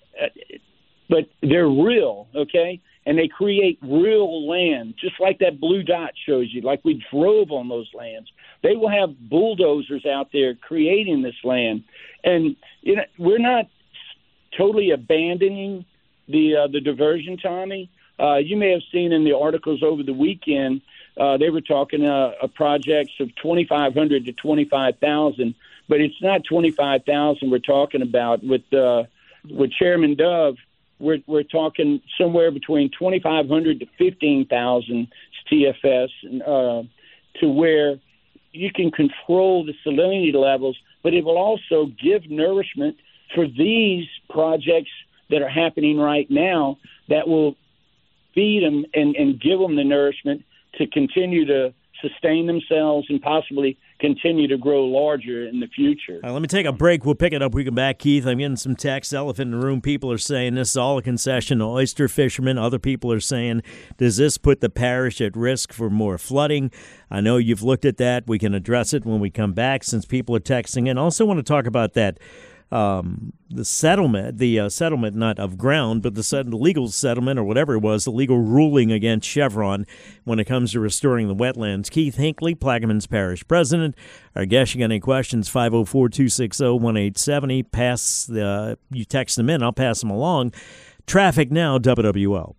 But they're real, okay? And they create real land, just like that blue dot shows you, like we drove on those lands. They will have bulldozers out there creating this land. And you know, we're not totally abandoning the uh, the diversion, Tommy, Uh, you may have seen in the articles over the weekend, uh, they were talking uh, uh, projects of twenty-five hundred to twenty-five thousand, but it's not twenty-five thousand we're talking about. With uh, with Chairman Dove, we're we're talking somewhere between twenty-five hundred to fifteen thousand T F S, uh, to where you can control the salinity levels, but it will also give nourishment for these projects that are happening right now that will feed them and, and give them the nourishment to continue to sustain themselves and possibly continue to grow larger in the future. All right, let me take a break. We'll pick it up. We come back, Keith. I'm getting some text. Elephant in the room. People are saying this is all a concession to oyster fishermen. Other people are saying, does this put the parish at risk for more flooding? I know you've looked at that. We can address it when we come back since people are texting in. I also want to talk about that. Um, the settlement, the uh, settlement not of ground, but the set, legal settlement or whatever it was, the legal ruling against Chevron when it comes to restoring the wetlands. Keith Hinckley, Plaquemines Parish President. Our guest, you got any questions, five oh four, two six oh, one eight seven oh. Pass the, you text them in, I'll pass them along. Traffic now, W W L.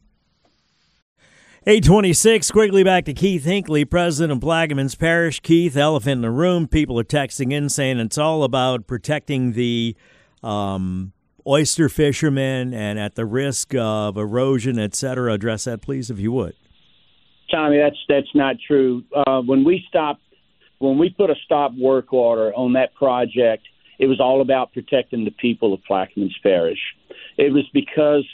eight twenty-six, quickly back to Keith Hinckley, President of Plaquemines Parish. Keith, elephant in the room. People are texting in saying it's all about protecting the um, oyster fishermen and at the risk of erosion, et cetera. Address that, please, if you would. Tommy, that's that's not true. Uh, when we stopped, when we put a stop work order on that project, it was all about protecting the people of Plaquemines Parish. It was because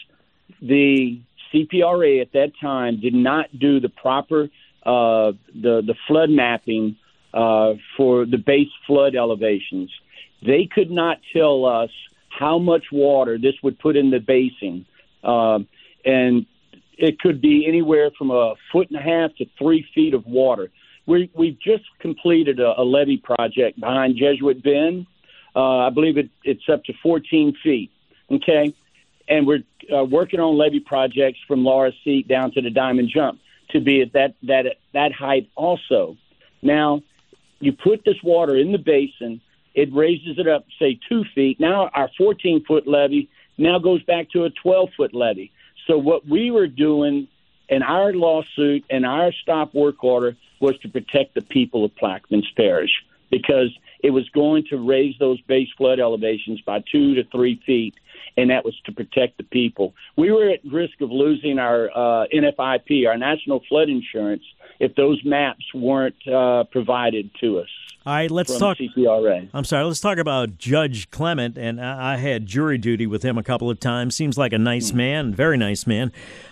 the C P R A at that time did not do the proper uh, the the flood mapping uh, for the base flood elevations. They could not tell us how much water this would put in the basin, uh, and it could be anywhere from a foot and a half to three feet of water. We we've just completed a, a levee project behind Jesuit Bend. Uh, I believe it, it's up to fourteen feet. Okay. And we're uh, working on levee projects from Laura Seat down to the Diamond Jump to be at that that that height also. Now, you put this water in the basin, it raises it up, say, two feet. Now our fourteen-foot levee now goes back to a twelve-foot levee. So what we were doing in our lawsuit and our stop work order was to protect the people of Plaquemines Parish because it was going to raise those base flood elevations by two to three feet. And that was to protect the people. We were at risk of losing our uh, N F I P, our National Flood Insurance, if those maps weren't uh, provided to us. All right, let's from talk. C P R A. I'm sorry, let's talk about Judge Clement. And I, I had jury duty with him a couple of times. Seems like a nice mm-hmm. man, very nice man.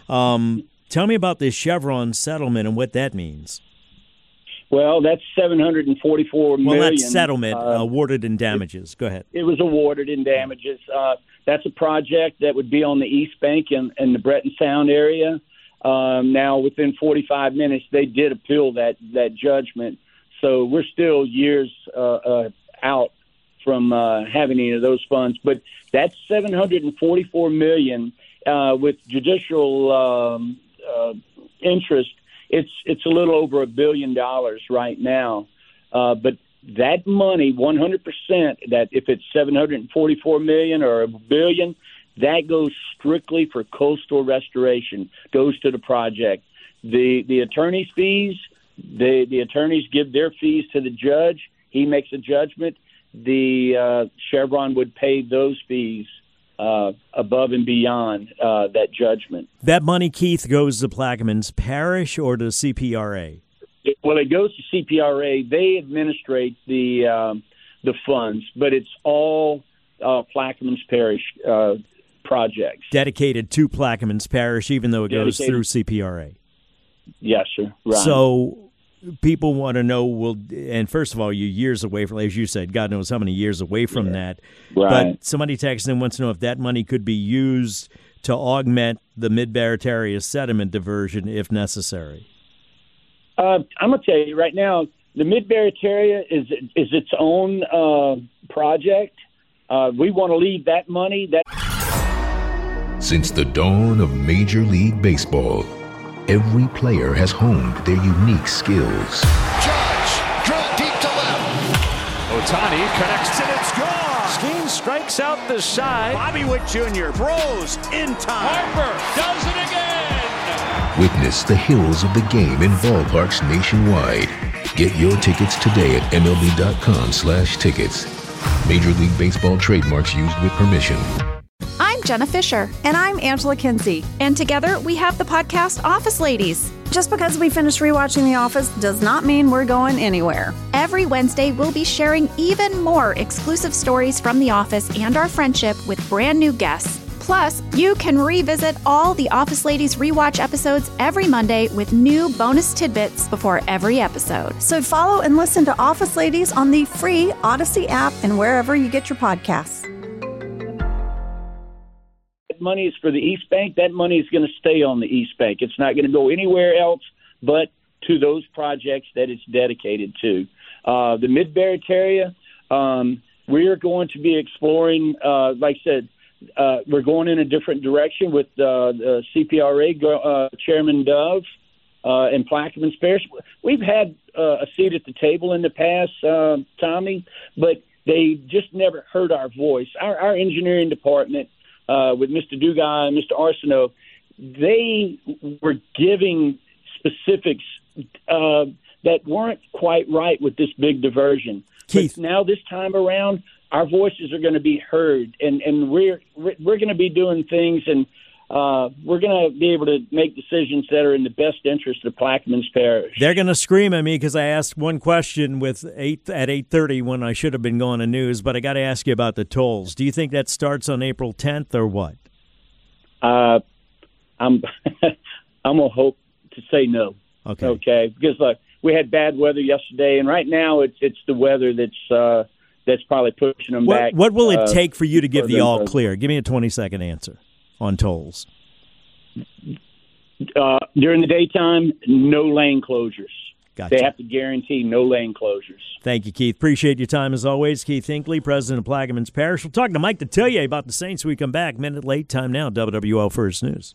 Um, tell me about this Chevron settlement and what that means. Well, that's seven hundred forty-four million dollars. Well, that's settlement uh, awarded in damages. It, Go ahead. It was awarded in damages. Uh, that's a project that would be on the East Bank in, in the Breton Sound area. Um, now, within forty-five minutes, they did appeal that, that judgment. So we're still years uh, uh, out from uh, having any of those funds. But that's seven hundred forty-four million dollars uh, with judicial um, uh, interest. It's it's a little over a billion dollars right now, uh, but that money, one hundred percent, that if it's seven hundred forty-four million dollars or a billion, that goes strictly for coastal restoration, goes to the project. The the attorney's fees, the the attorneys give their fees to the judge. He makes a judgment. The uh, Chevron would pay those fees Uh, above and beyond uh, that judgment. That money, Keith, goes to Plaquemines Parish or to C P R A? It, well, it goes to C P R A. They administrate the um, the funds, but it's all uh, Plaquemines Parish uh, projects. Dedicated to Plaquemines Parish, even though it Dedicated. goes through C P R A. Yes, sir. Right. So people want to know, well, and first of all, you're years away from, as you said, God knows how many years away from yeah. that. Right. But somebody texting in wants to know if that money could be used to augment the Mid-Barataria sediment diversion if necessary. Uh, I'm going to tell you right now, the Mid-Barataria is is its own uh, project. Uh, we want to leave that money. That Since the dawn of Major League Baseball, every player has honed their unique skills. Judge, drill deep to left. Ohtani connects and it's gone. Skeen strikes out the side. Bobby Witt Junior throws in time. Harper does it again. Witness the hills of the game in ballparks nationwide. Get your tickets today at MLB.com slash tickets. Major League Baseball trademarks used with permission. I'm Jenna Fisher. And I'm Angela Kinsey. And together we have the podcast Office Ladies. Just because we finished rewatching The Office does not mean we're going anywhere. Every Wednesday, we'll be sharing even more exclusive stories from The Office and our friendship with brand new guests. Plus, you can revisit all the Office Ladies rewatch episodes every Monday with new bonus tidbits before every episode. So follow and listen to Office Ladies on the free Odyssey app and wherever you get your podcasts. That money is for the East Bank. That money is going to stay on the East Bank. It's not going to go anywhere else but to those projects that it's dedicated to. Uh, the Mid-Barrett area, um, we are going to be exploring, uh, like I said, Uh, we're going in a different direction with uh, the C P R A uh, Chairman Dove uh, and Plaquemines Parish. We've had uh, a seat at the table in the past, uh, Tommy, but they just never heard our voice. Our, our engineering department uh, with Mister Dugai and Mister Arsenault, they were giving specifics uh, that weren't quite right with this big diversion. Keith. But now this time around, our voices are going to be heard, and, and we're we're going to be doing things, and uh, we're going to be able to make decisions that are in the best interest of Plaquemines Parish. They're going to scream at me because I asked one question with eight at eight thirty when I should have been going to news, but I got to ask you about the tolls. Do you think that starts on April tenth or what? Uh, I'm I'm gonna hope to say no. Okay. Okay, because look, we had bad weather yesterday, and right now it's it's the weather that's. Uh, That's probably pushing them what, back. What will it uh, take for you to give the all further. clear? Give me a twenty-second answer on tolls. Uh, during the daytime, no lane closures. Gotcha. They have to guarantee no lane closures. Thank you, Keith. Appreciate your time as always. Keith Hinckley, president of Plaquemines Parish. We'll talk to Mike Detillier about the Saints when we come back. Minute late time now, W W L First News.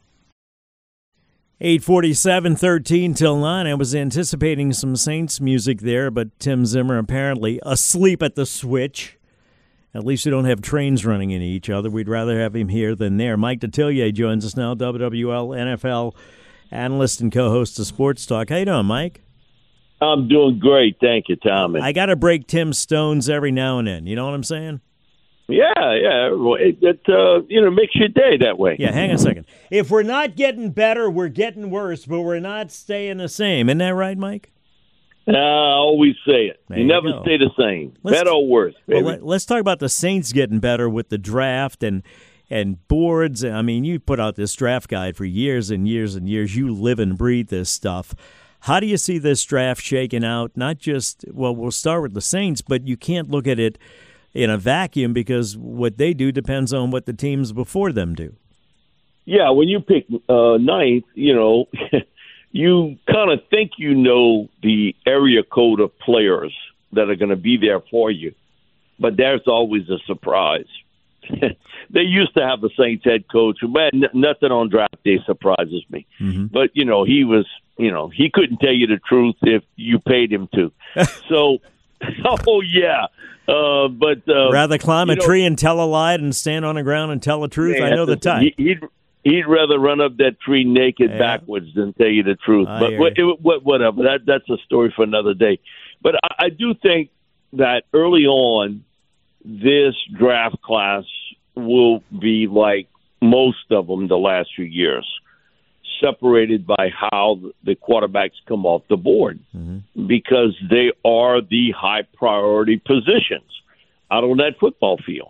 eight forty-seven, thirteen till nine. I was anticipating some Saints music there, but Tim Zimmer apparently asleep at the switch. At least we don't have trains running into each other. We'd rather have him here than there. Mike Detillier joins us now, W W L N F L analyst and co-host of Sports Talk. How you doing, Mike? I'm doing great. Thank you, Tommy. I got to break Tim's stones every now and then. You know what I'm saying? Yeah, yeah. It, it uh, you know, makes your day that way. Yeah, hang on a second. If we're not getting better, we're getting worse, but we're not staying the same. Isn't that right, Mike? Uh, I always say it. There you you never go. stay the same. Let's- Better or worse, baby. Well, let, let's talk about the Saints getting better with the draft and and boards. I mean, you put out this draft guide for years and years and years. You live and breathe this stuff. How do you see this draft shaking out? Not just, well, we'll start with the Saints, but you can't look at it in a vacuum because what they do depends on what the teams before them do. Yeah, when you pick uh, ninth, you know, you kind of think you know the area code of players that are going to be there for you, but there's always a surprise. They used to have a Saints head coach who, man, n- nothing on draft day surprises me. Mm-hmm. But, you know, he was, you know, he couldn't tell you the truth if you paid him to. So, oh, yeah. Uh, but uh, Rather climb you a know, tree and tell a lie than stand on the ground and tell the truth. I man, know the type. he- He'd, he'd rather run up that tree naked Yeah. backwards than tell you the truth. I but hear what, it, what, whatever. That that's a story for another day. But I, I do think that early on, this draft class will be like most of them the last few years, separated by how the quarterbacks come off the board, Mm-hmm. because they are the high priority positions out on that football field.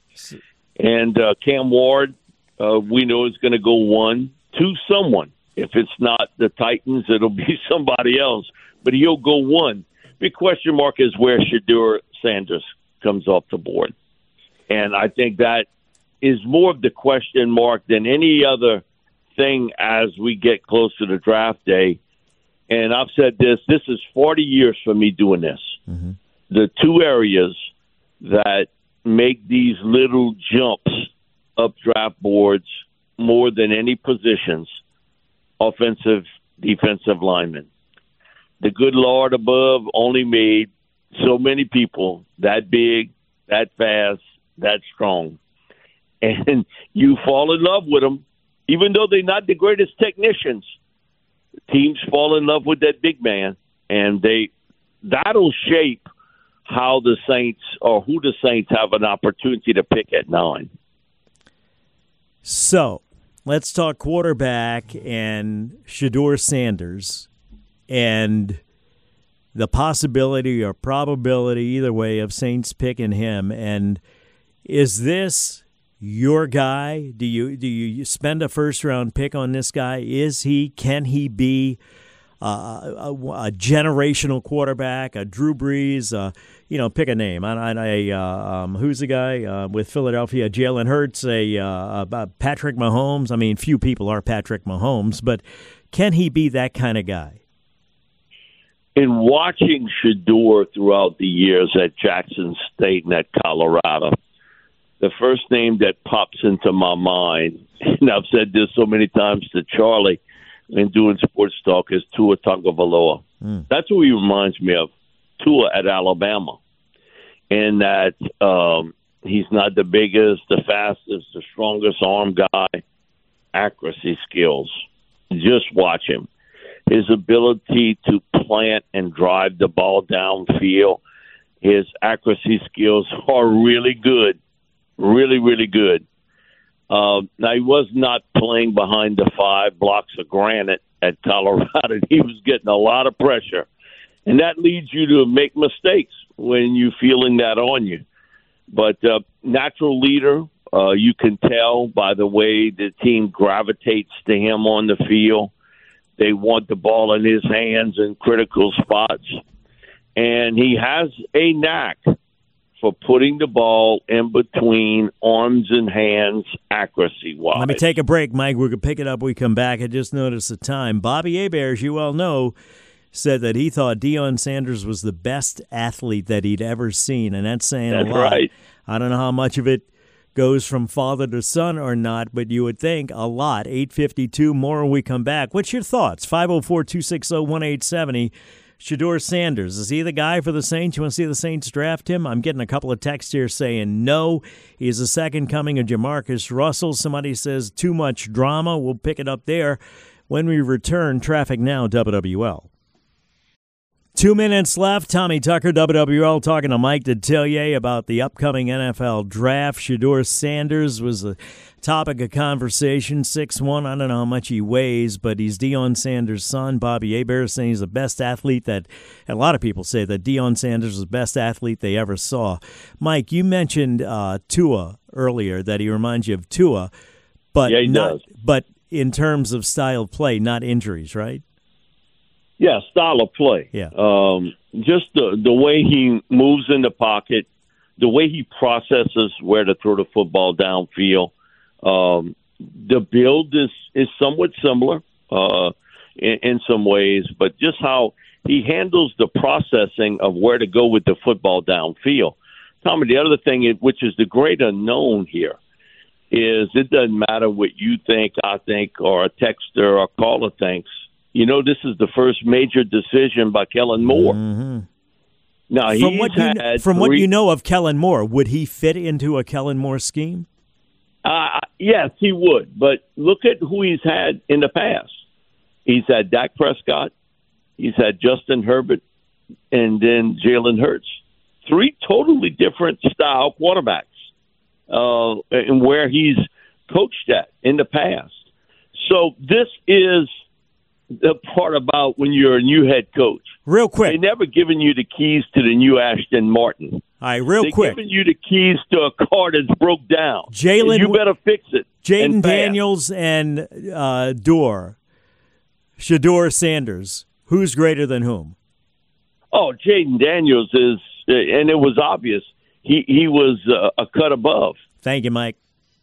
And uh, Cam Ward, uh, we know is going to go one to someone. If it's not the Titans, it'll be somebody else. But he'll go one. Big question mark is where Shedeur Sanders comes off the board. And I think that is more of the question mark than any other thing as we get close to the draft day. And I've said this, this is forty years for me doing this. Mm-hmm. The two areas that make these little jumps up draft boards more than any positions, offensive, defensive linemen. The good Lord above only made so many people that big, that fast, that strong. And you fall in love with them, even though they're not the greatest technicians. teams fall in love with that big man, and they that'll shape how the Saints or who the Saints have an opportunity to pick at nine. So let's talk quarterback and Shedeur Sanders and the possibility or probability either way of Saints picking him. And is this your guy? Do you do you spend a first round pick on this guy? Is he? Can he be uh, a, a generational quarterback? A Drew Brees? Uh, you know, pick a name. I, I, I uh, um, who's the guy uh, with Philadelphia? Jalen Hurts? A uh, uh, Patrick Mahomes? I mean, few people are Patrick Mahomes, but can he be that kind of guy? In watching Shedeur throughout the years at Jackson State and at Colorado, the first name that pops into my mind, and I've said this so many times to Charlie in doing sports talk, is Tua Tagovailoa. Mm. That's who he reminds me of, Tua at Alabama. In that um, he's not the biggest, the fastest, the strongest arm guy, accuracy skills. Just watch him. His ability to plant and drive the ball downfield, his accuracy skills are really good, really, really good. Uh, now, he was not playing behind the five blocks of granite at Colorado. He was getting a lot of pressure, and that leads you to make mistakes when you're feeling that on you. But uh, natural leader, uh, you can tell by the way the team gravitates to him on the field. They want the ball in his hands in critical spots. And he has a knack for putting the ball in between arms and hands accuracy-wise. Let me take a break, Mike. We're going to pick it up when we come back. I just noticed the time. Bobby Hebert, as you well know, said that he thought Deion Sanders was the best athlete that he'd ever seen, and that's saying that's a lot. Right. I don't know how much of it goes from father to son or not, but you would think a lot. eight fifty-two, more when we come back. What's your thoughts? five oh four, two six oh, one eight seven oh. Shedeur Sanders, is he the guy for the Saints? You want to see the Saints draft him? I'm getting a couple of texts here saying no. He's the second coming of Jamarcus Russell. Somebody says too much drama. We'll pick it up there when we return. Traffic Now, W W L. Two minutes left. Tommy Tucker, W W L, talking to Mike Detillier about the upcoming N F L draft. Shedeur Sanders was the topic of conversation. six one, I don't know how much he weighs, but he's Deion Sanders' son. Bobby Hebert saying he's the best athlete that, and a lot of people say that Deion Sanders is the best athlete they ever saw. Mike, you mentioned uh, Tua earlier, that he reminds you of Tua, but yeah, he not, does. But in terms of style of play, not injuries, right? Yeah, style of play. Yeah. Um, just the the way he moves in the pocket, the way he processes where to throw the football downfield. Um, the build is, is somewhat similar uh, in, in some ways, but just how he handles the processing of where to go with the football downfield. Tommy, the other thing, is, which is the great unknown here, is it doesn't matter what you think, I think, or a texter or caller thinks. You know, this is the first major decision by Kellen Moore. Mm-hmm. Now, from he's what you, had from three, what you know of Kellen Moore, would he fit into a Kellen Moore scheme? Uh, yes, he would. But look at who he's had in the past. He's had Dak Prescott. He's had Justin Herbert, and then Jalen Hurts. Three totally different style quarterbacks, uh, and where he's coached at in the past. So this is the part about when you're a new head coach. Real quick. They never given you the keys to the new Ashton Martin. All right, real They're quick. They're giving you the keys to a car that's broke down. Jalen, you better fix it. Jaden and fast. Daniels and uh, Dorr, Shedeur Sanders. Who's greater than whom? Oh, Jaden Daniels is, and it was obvious, he, he was uh, a cut above. Thank you, Mike.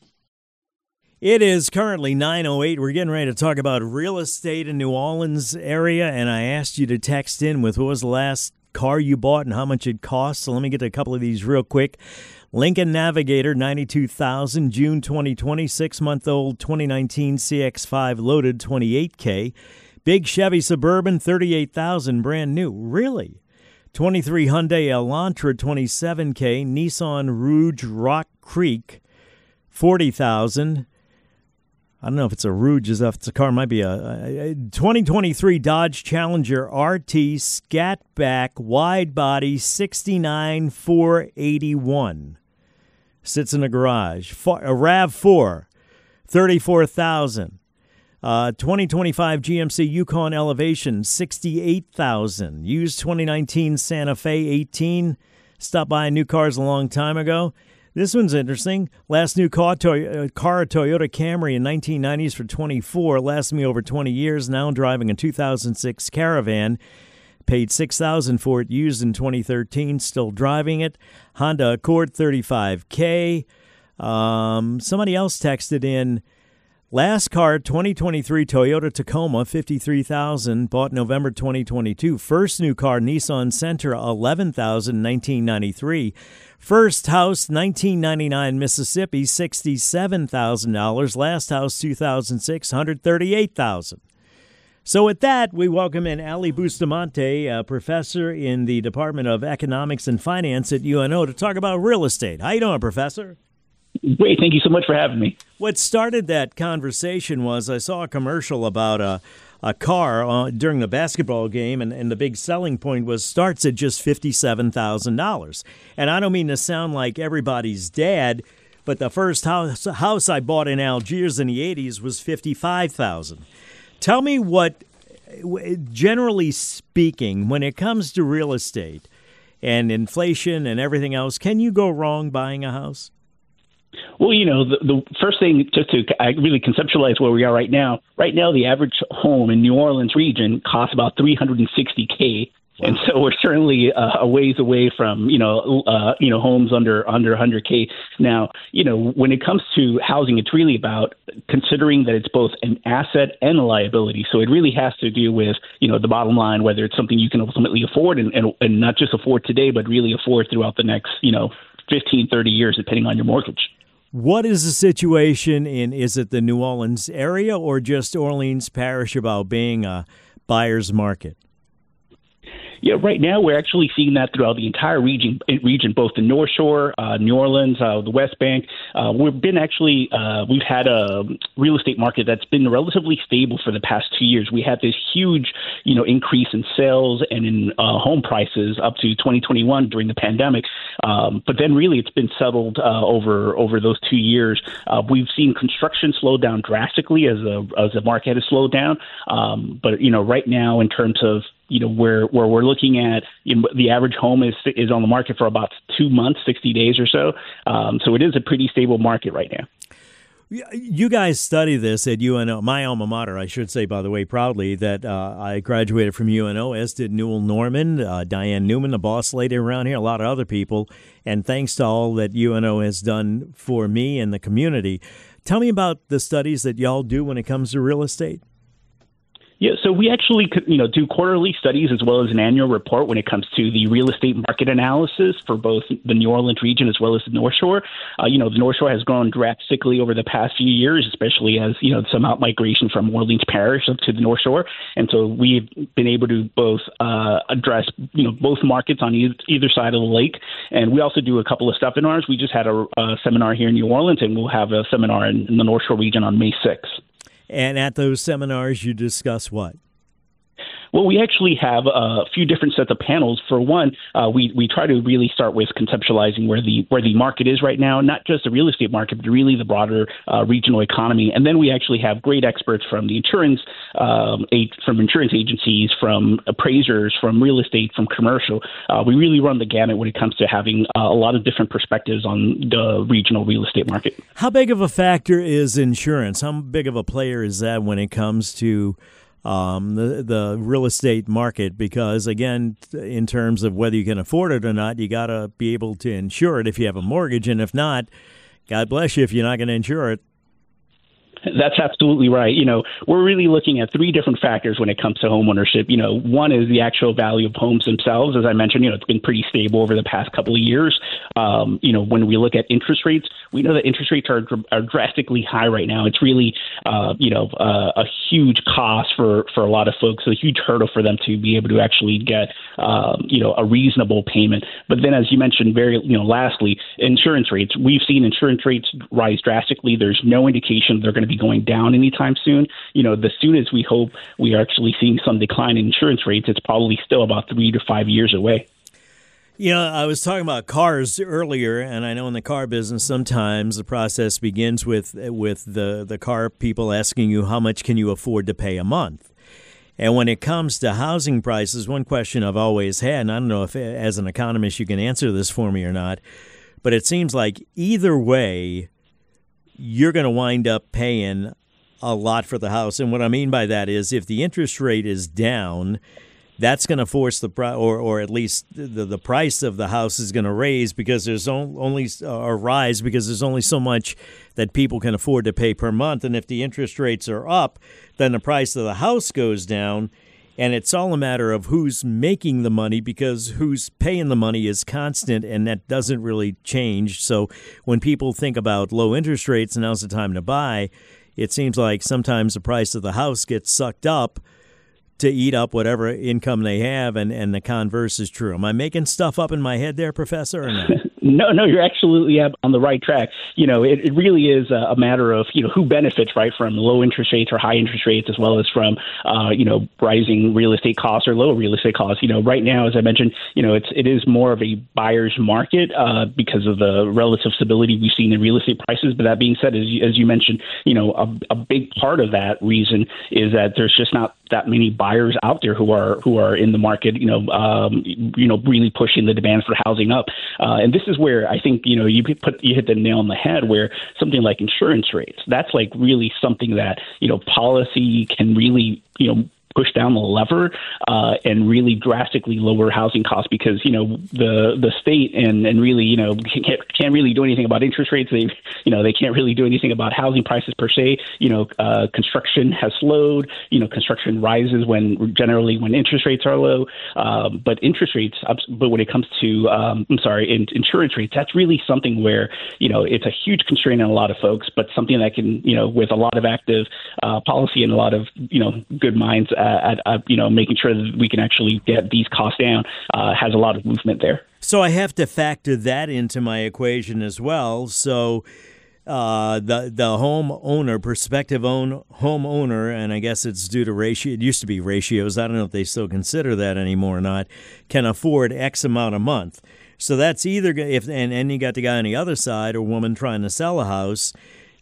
It is currently nine oh eight. We're getting ready to talk about real estate in New Orleans area, and I asked you to text in with what was the last car you bought and how much it cost. So let me get to a couple of these real quick. Lincoln Navigator, ninety-two thousand dollars, June twenty twenty, six-month-old twenty nineteen C X five loaded, twenty-eight thousand dollars. Big Chevy Suburban, thirty-eight thousand dollars, brand new. Really? twenty-three Hyundai Elantra, twenty-seven thousand dollars. Nissan Rouge Rock Creek, forty thousand dollars. I don't know if it's a Rouge, if it's a car, it might be a, a twenty twenty-three Dodge Challenger R T Scat Back Wide Body sixty-nine four eighty-one. Sits in a garage. A RAV four, thirty-four thousand dollars. Uh, twenty twenty-five G M C Yukon Elevation, sixty-eight thousand dollars. Used twenty nineteen Santa Fe, eighteen thousand dollars. Stopped by new cars a long time ago. This one's interesting. Last new car, Toy- car Toyota Camry in nineteen nineties for twenty-four dollars. Lasted me over twenty years. Now driving a two thousand six Caravan. Paid six thousand dollars for it. Used in twenty thirteen. Still driving it. Honda Accord thirty-five K. Um, somebody else texted in. Last car, twenty twenty-three Toyota Tacoma, fifty-three thousand dollars. Bought November twenty twenty-two. First new car, Nissan Sentra, eleven thousand dollars, nineteen ninety-three. First house, nineteen ninety-nine Mississippi, sixty-seven thousand dollars. Last house, two thousand six, one hundred thirty-eight thousand dollars. So with that, we welcome in Ali Bustamante, a professor in the Department of Economics and Finance at U N O, to talk about real estate. How you doing, Professor? Great. Thank you so much for having me. What started that conversation was I saw a commercial about a, a car uh, during the basketball game, and, and the big selling point was starts at just fifty-seven thousand dollars. And I don't mean to sound like everybody's dad, but the first house, house I bought in Algiers in the eighties was fifty-five thousand dollars. Tell me what, generally speaking, when it comes to real estate and inflation and everything else, can you go wrong buying a house? Well, you know, the, the first thing, just to I really conceptualize where we are right now, right now the average home in New Orleans region costs about three hundred sixty thousand dollars. And so we're certainly uh, a ways away from, you know, uh, you know, homes under under one hundred thousand dollars. Now, you know, when it comes to housing, it's really about considering that it's both an asset and a liability. So it really has to do with, you know, the bottom line, whether it's something you can ultimately afford and, and, and not just afford today, but really afford throughout the next, you know, fifteen, thirty years, depending on your mortgage. What is the situation in, is it the New Orleans area or just Orleans Parish about being a buyer's market? Yeah, right now we're actually seeing that throughout the entire region, region both the North Shore, uh, New Orleans, uh, the West Bank. Uh, we've been actually, uh, we've had a real estate market that's been relatively stable for the past two years. We had this huge, you know, increase in sales and in uh, home prices up to twenty twenty-one during the pandemic. Um, but then really it's been settled uh, over over those two years. Uh, we've seen construction slow down drastically as the as the market has slowed down. Um, but, you know, right now in terms of you know, where where we're looking at, you know, the average home is is on the market for about two months, sixty days or so. Um, so it is a pretty stable market right now. You guys study this at U N O, my alma mater, I should say, by the way, proudly, that uh, I graduated from U N O, as did Newell Norman, uh, Diane Newman, the boss lady around here, a lot of other people. And thanks to all that U N O has done for me and the community. Tell me about the studies that y'all do when it comes to real estate. Yeah, so we actually, you know, do quarterly studies as well as an annual report when it comes to the real estate market analysis for both the New Orleans region as well as the North Shore. Uh, you know, the North Shore has grown drastically over the past few years, especially as, you know, some out-migration from Orleans Parish up to the North Shore. And so we've been able to both uh, address, you know, both markets on either, either side of the lake. And we also do a couple of seminars. We just had a, a seminar here in New Orleans, and we'll have a seminar in, in the North Shore region on May sixth. And at those seminars, you discuss what? Well, we actually have a few different sets of panels. For one, uh, we we try to really start with conceptualizing where the where the market is right now, not just the real estate market, but really the broader uh, regional economy. And then we actually have great experts from the insurance, um, from insurance agencies, from appraisers, from real estate, from commercial. Uh, we really run the gamut when it comes to having uh, a lot of different perspectives on the regional real estate market. How big of a factor is insurance? How big of a player is that when it comes to Um, the the real estate market? Because again, in terms of whether you can afford it or not, you got to be able to insure it if you have a mortgage, and if not, God bless you if you're not going to insure it. That's absolutely right. You know, we're really looking at three different factors when it comes to home ownership. You know, one is the actual value of homes themselves. As I mentioned, you know, it's been pretty stable over the past couple of years. Um, you know, when we look at interest rates, we know that interest rates are, are drastically high right now. It's really, uh, you know, uh, a huge cost for, for a lot of folks, a huge hurdle for them to be able to actually get, um, you know, a reasonable payment. But then, as you mentioned, very, you know, lastly, insurance rates. We've seen insurance rates rise drastically. There's no indication they're going to be going down anytime soon. You know, the soon as we hope we are actually seeing some decline in insurance rates, it's probably still about three to five years away. You know, I was talking about cars earlier, and I know in the car business sometimes the process begins with with the, the car people asking you how much can you afford to pay a month. And when it comes to housing prices, one question I've always had, and I don't know if as an economist you can answer this for me or not, but it seems like either way you're going to wind up paying a lot for the house. And what I mean by that is if the interest rate is down, that's going to force the pri- or or at least the the price of the house is going to raise because there's only or rise because there's only so much that people can afford to pay per month. And if the interest rates are up, then the price of the house goes down. And it's all a matter of who's making the money because who's paying the money is constant, and that doesn't really change. So when people think about low interest rates and now's the time to buy, it seems like sometimes the price of the house gets sucked up to eat up whatever income they have, and, and the converse is true. Am I making stuff up in my head there, Professor, or not? No, no, you're absolutely on the right track. You know, it, it really is a, a matter of, you know, who benefits, right, from low interest rates or high interest rates, as well as from, uh, you know, rising real estate costs or low real estate costs. You know, right now, as I mentioned, you know, it's, it is more of a buyer's market uh, because of the relative stability we've seen in real estate prices. But that being said, as you, as you mentioned, you know, a, a big part of that reason is that there's just not that many buyers out there who are who are in the market, you know, um, you know, really pushing the demand for housing up. Uh, and this is where I think, you know, you put you hit the nail on the head, where something like insurance rates, that's like really something that, you know, policy can really, you know, push down the lever uh, and really drastically lower housing costs because, you know, the the state and, and really, you know, can't, can't really do anything about interest rates. They, you know, they can't really do anything about housing prices per se. You know, uh, construction has slowed. You know, construction rises when generally when interest rates are low. Um, but interest rates, but when it comes to, um, I'm sorry, in, insurance rates, that's really something where, you know, it's a huge constraint on a lot of folks, but something that can, you know, with a lot of active uh, policy and a lot of, you know, good minds At, at you know making sure that we can actually get these costs down uh, has a lot of movement there. So I have to factor that into my equation as well. So uh, the the homeowner, prospective own homeowner, and I guess it's due to ratio. It used to be ratios. I don't know if they still consider that anymore or not. Can afford X amount a month. So that's either if and and you got the guy on the other side or woman trying to sell a house.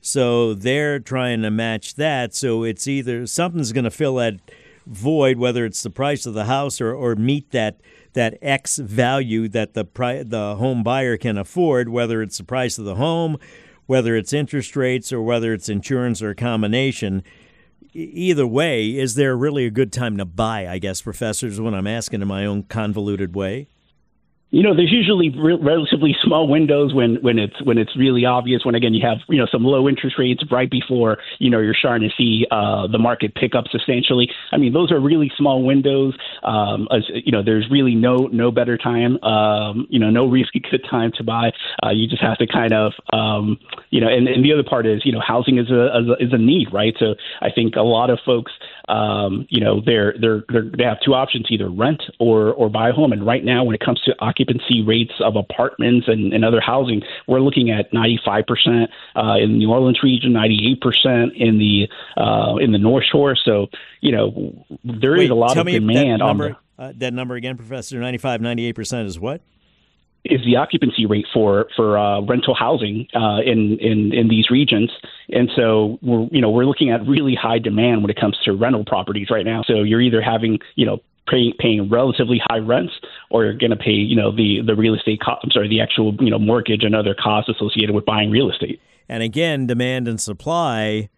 So they're trying to match that. So it's either something's going to fill that void, whether it's the price of the house or, or meet that that X value that the pri- the home buyer can afford, whether it's the price of the home, whether it's interest rates, or whether it's insurance or a combination. Either way, is there really a good time to buy, I guess, Professor, is what I'm asking in my own convoluted way? You know, there's usually re- relatively small windows when, when it's when it's really obvious. When again you have you know some low interest rates right before you know you're starting to see uh, the market pick up substantially. I mean, those are really small windows. Um, as, you know, there's really no no better time. Um, you know, no really good time to buy. Uh, you just have to kind of um, you know. And, and the other part is you know housing is a, is a is a need, right? So I think a lot of folks um, you know they're they're, they're they have two options: either rent or or buy a home. And right now, when it comes to occupancy rates of apartments and, and other housing, we're looking at ninety-five percent uh, in the New Orleans region, ninety-eight percent in the uh, in the North Shore. So, you know, there Wait, is a lot of demand that number, on the, uh, that number again, Professor. ninety-five, ninety-eight percent is what? Is the occupancy rate for for uh, rental housing uh, in, in in these regions, and so we're you know we're looking at really high demand when it comes to rental properties right now. So you're either having you know Pay, paying relatively high rents, or you're going to pay, you know, the, the real estate, co- I'm sorry, the actual, you know, mortgage and other costs associated with buying real estate. And again, demand and supply,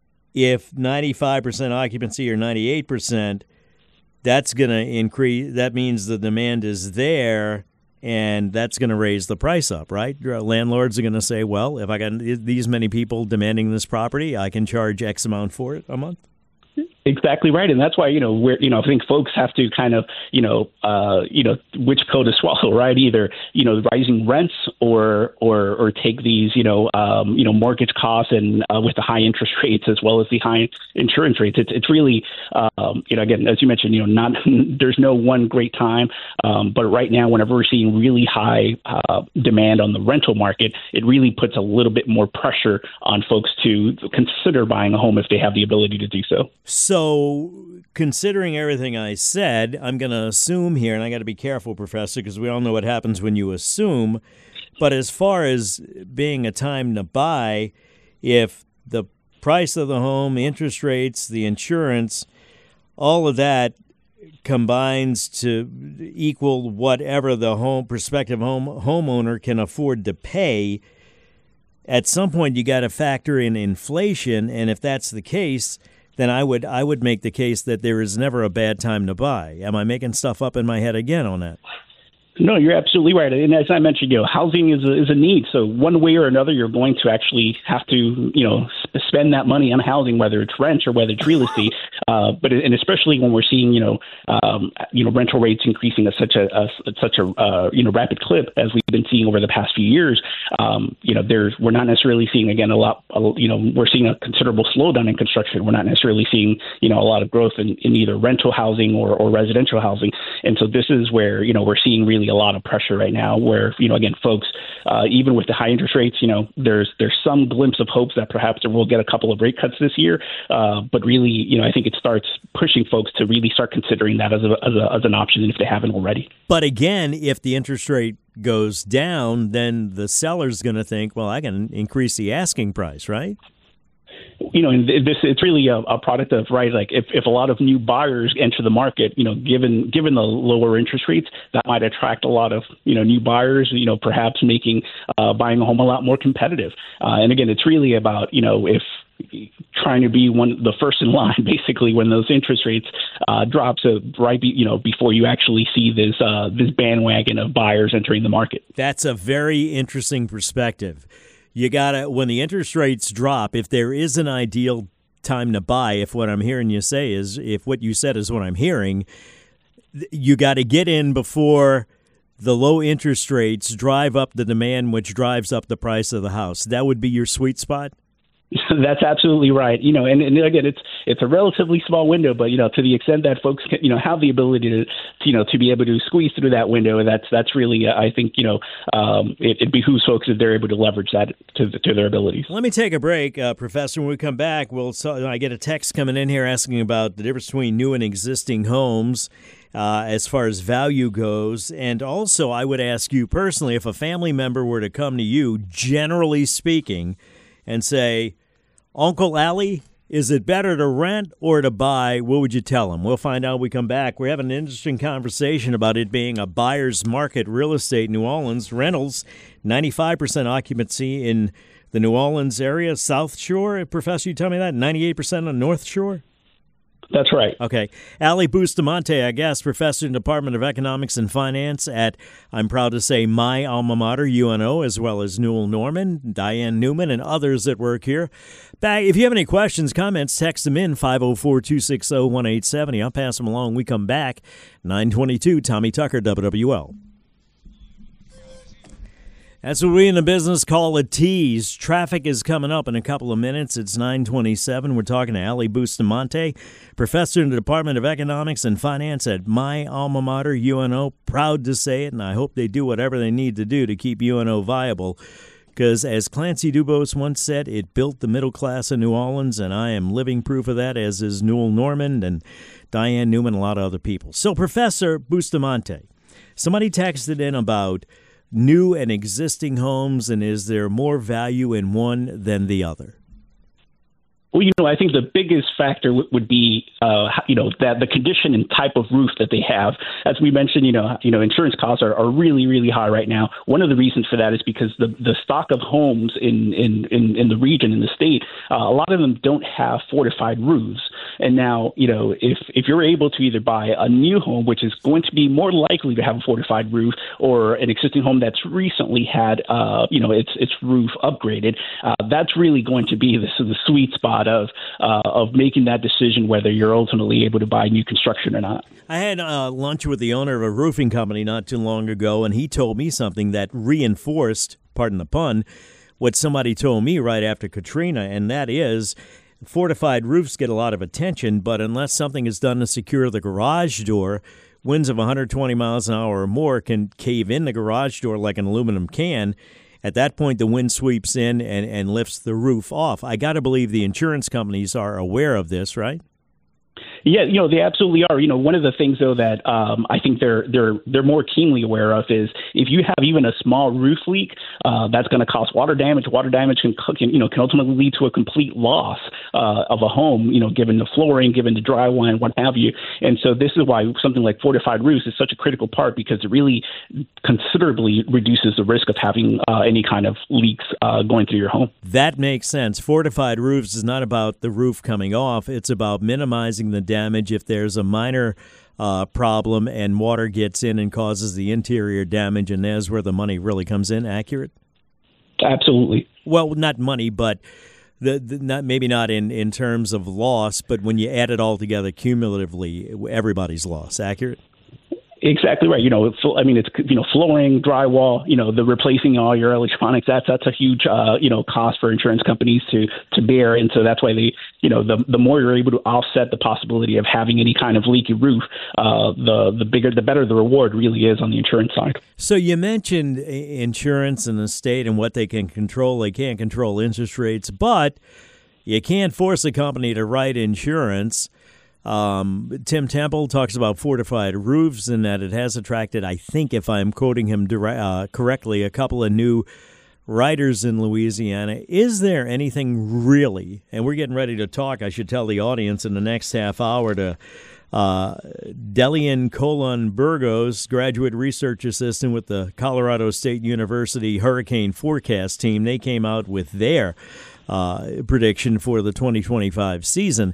if ninety-five percent occupancy or ninety-eight percent, that's going to increase. That means the demand is there, and that's going to raise the price up, right? Landlords are going to say, well, if I got these many people demanding this property, I can charge X amount for it a month. Exactly right, and that's why you know we're you know I think folks have to kind of you know uh, you know which pill to swallow, right? Either you know rising rents or or or take these you know um, you know mortgage costs and uh, with the high interest rates as well as the high insurance rates. It's it's really um, you know again as you mentioned you know not there's no one great time, um, but right now whenever we're seeing really high uh, demand on the rental market, it really puts a little bit more pressure on folks to consider buying a home if they have the ability to do so. So, considering everything I said, I'm going to assume here, and I got to be careful, Professor, because we all know what happens when you assume. But as far as being a time to buy, if the price of the home, the interest rates, the insurance, all of that combines to equal whatever the home prospective home homeowner can afford to pay, at some point you got to factor in inflation, and if that's the case, then I would I would make the case that there is never a bad time to buy. Am I making stuff up in my head again on that? No, you're absolutely right. And as I mentioned, you know, housing is a, is a need. So one way or another, you're going to actually have to, you know, sp- spend that money on housing, whether it's rent or whether it's real estate. Uh, but and especially when we're seeing, you know, um, you know, rental rates increasing at such a, a such a uh, you know rapid clip as we've been seeing over the past few years. Um, you know, there's we're not necessarily seeing again a lot. A, you know, we're seeing a considerable slowdown in construction. We're not necessarily seeing, you know, a lot of growth in, in either rental housing or, or residential housing. And so this is where, you know, we're seeing really a lot of pressure right now where, you know, again, folks, uh, even with the high interest rates, you know, there's there's some glimpse of hopes that perhaps we'll get a couple of rate cuts this year. Uh, but really, you know, I think it starts pushing folks to really start considering that as, a, as, a, as an option if they haven't already. But again, if the interest rate goes down, then the seller's going to think, well, I can increase the asking price, right? You know, and this it's really a, a product of right. Like if, if a lot of new buyers enter the market, you know, given given the lower interest rates, that might attract a lot of you know new buyers. You know, perhaps making uh, buying a home a lot more competitive. Uh, and again, it's really about you know if trying to be one the first in line, basically, when those interest rates uh, drop. So right, be, you know, before you actually see this uh, this bandwagon of buyers entering the market. That's a very interesting perspective. You gotta, when the interest rates drop, if there is an ideal time to buy, if what I'm hearing you say is, if what you said is what I'm hearing, you got to get in before the low interest rates drive up the demand, which drives up the price of the house. That would be your sweet spot? That's absolutely right. You know, and, and again, it's it's a relatively small window, but you know, to the extent that folks can, you know have the ability to, to you know to be able to squeeze through that window, that's that's really uh, I think you know um, it, it behooves folks if they're able to leverage that to to their abilities. Let me take a break, uh, Professor. When we come back, we'll I get a text coming in here asking about the difference between new and existing homes. Uh, as far as value goes. And also, I would ask you personally, if a family member were to come to you, generally speaking, and say, Uncle Allie, is it better to rent or to buy? What would you tell them? We'll find out when we come back. We're having an interesting conversation about it being a buyer's market real estate in New Orleans. Rentals, ninety-five percent occupancy in the New Orleans area. South Shore, Professor, you tell me that? ninety-eight percent on North Shore? That's right. Okay. Allie Bustamante, I guess, professor in the Department of Economics and Finance at, I'm proud to say, my alma mater, U N O, as well as Newell Norman, Diane Newman, and others that work here. Back, if you have any questions, comments, text them in, five oh four, two six oh, one eight seven oh. I'll pass them along. We come back, nine twenty-two, Tommy Tucker, W W L. That's what we in the business call a tease. Traffic is coming up in a couple of minutes. It's nine twenty-seven. We're talking to Allie Bustamante, professor in the Department of Economics and Finance at my alma mater, U N O. Proud to say it, and I hope they do whatever they need to do to keep U N O viable. Because as Clancy Dubose once said, it built the middle class of New Orleans, and I am living proof of that, as is Newell Norman and Diane Newman, and a lot of other people. So, Professor Bustamante, somebody texted in about new and existing homes, and is there more value in one than the other? Well, you know, I think the biggest factor w- would be, uh, you know, that the condition and type of roof that they have. As we mentioned, you know, you know, insurance costs are, are really, really high right now. One of the reasons for that is because the, the stock of homes in, in, in, in the region, in the state, uh, a lot of them don't have fortified roofs. And now, you know, if, if you're able to either buy a new home, which is going to be more likely to have a fortified roof, or an existing home that's recently had, uh, you know, its its roof upgraded, uh, that's really going to be the, the sweet spot lot of uh, of making that decision whether you're ultimately able to buy new construction or not. I had uh, lunch with the owner of a roofing company not too long ago, and he told me something that reinforced, pardon the pun, what somebody told me right after Katrina, and that is fortified roofs get a lot of attention, but unless something is done to secure the garage door, winds of one hundred twenty miles an hour or more can cave in the garage door like an aluminum can. At that point, the wind sweeps in and, and lifts the roof off. I got to believe the insurance companies are aware of this, right? Yeah, you know, they absolutely are. You know, one of the things, though, that um, I think they're they're they're more keenly aware of is if you have even a small roof leak, uh, that's going to cause water damage. Water damage can, can, you know, can ultimately lead to a complete loss uh, of a home, you know, given the flooring, given the drywall, and what have you. And so this is why something like fortified roofs is such a critical part, because it really considerably reduces the risk of having uh, any kind of leaks uh, going through your home. That makes sense. Fortified roofs is not about the roof coming off. It's about minimizing the damage if there's a minor uh, problem and water gets in and causes the interior damage, and there's where the money really comes in. Accurate? Absolutely. Well, not money, but the, the not maybe not in, in terms of loss, but when you add it all together cumulatively, everybody's loss. Accurate? Exactly right. You know, I mean, it's, you know, flooring, drywall, you know, the replacing all your electronics, that's, that's a huge, uh, you know, cost for insurance companies to, to bear. And so that's why they, you know, the, the more you're able to offset the possibility of having any kind of leaky roof, uh, the, the bigger, the better the reward really is on the insurance side. So you mentioned insurance and the state and what they can control. They can't control interest rates, but you can't force a company to write insurance. Um, Tim Temple talks about fortified roofs and that it has attracted, I think, if I'm quoting him direct, uh, correctly, a couple of new writers in Louisiana. Is there anything really, and we're getting ready to talk, I should tell the audience in the next half hour, to uh, Delian Colon Burgos, graduate research assistant with the Colorado State University Hurricane Forecast Team. They came out with their uh, prediction for the twenty twenty-five season.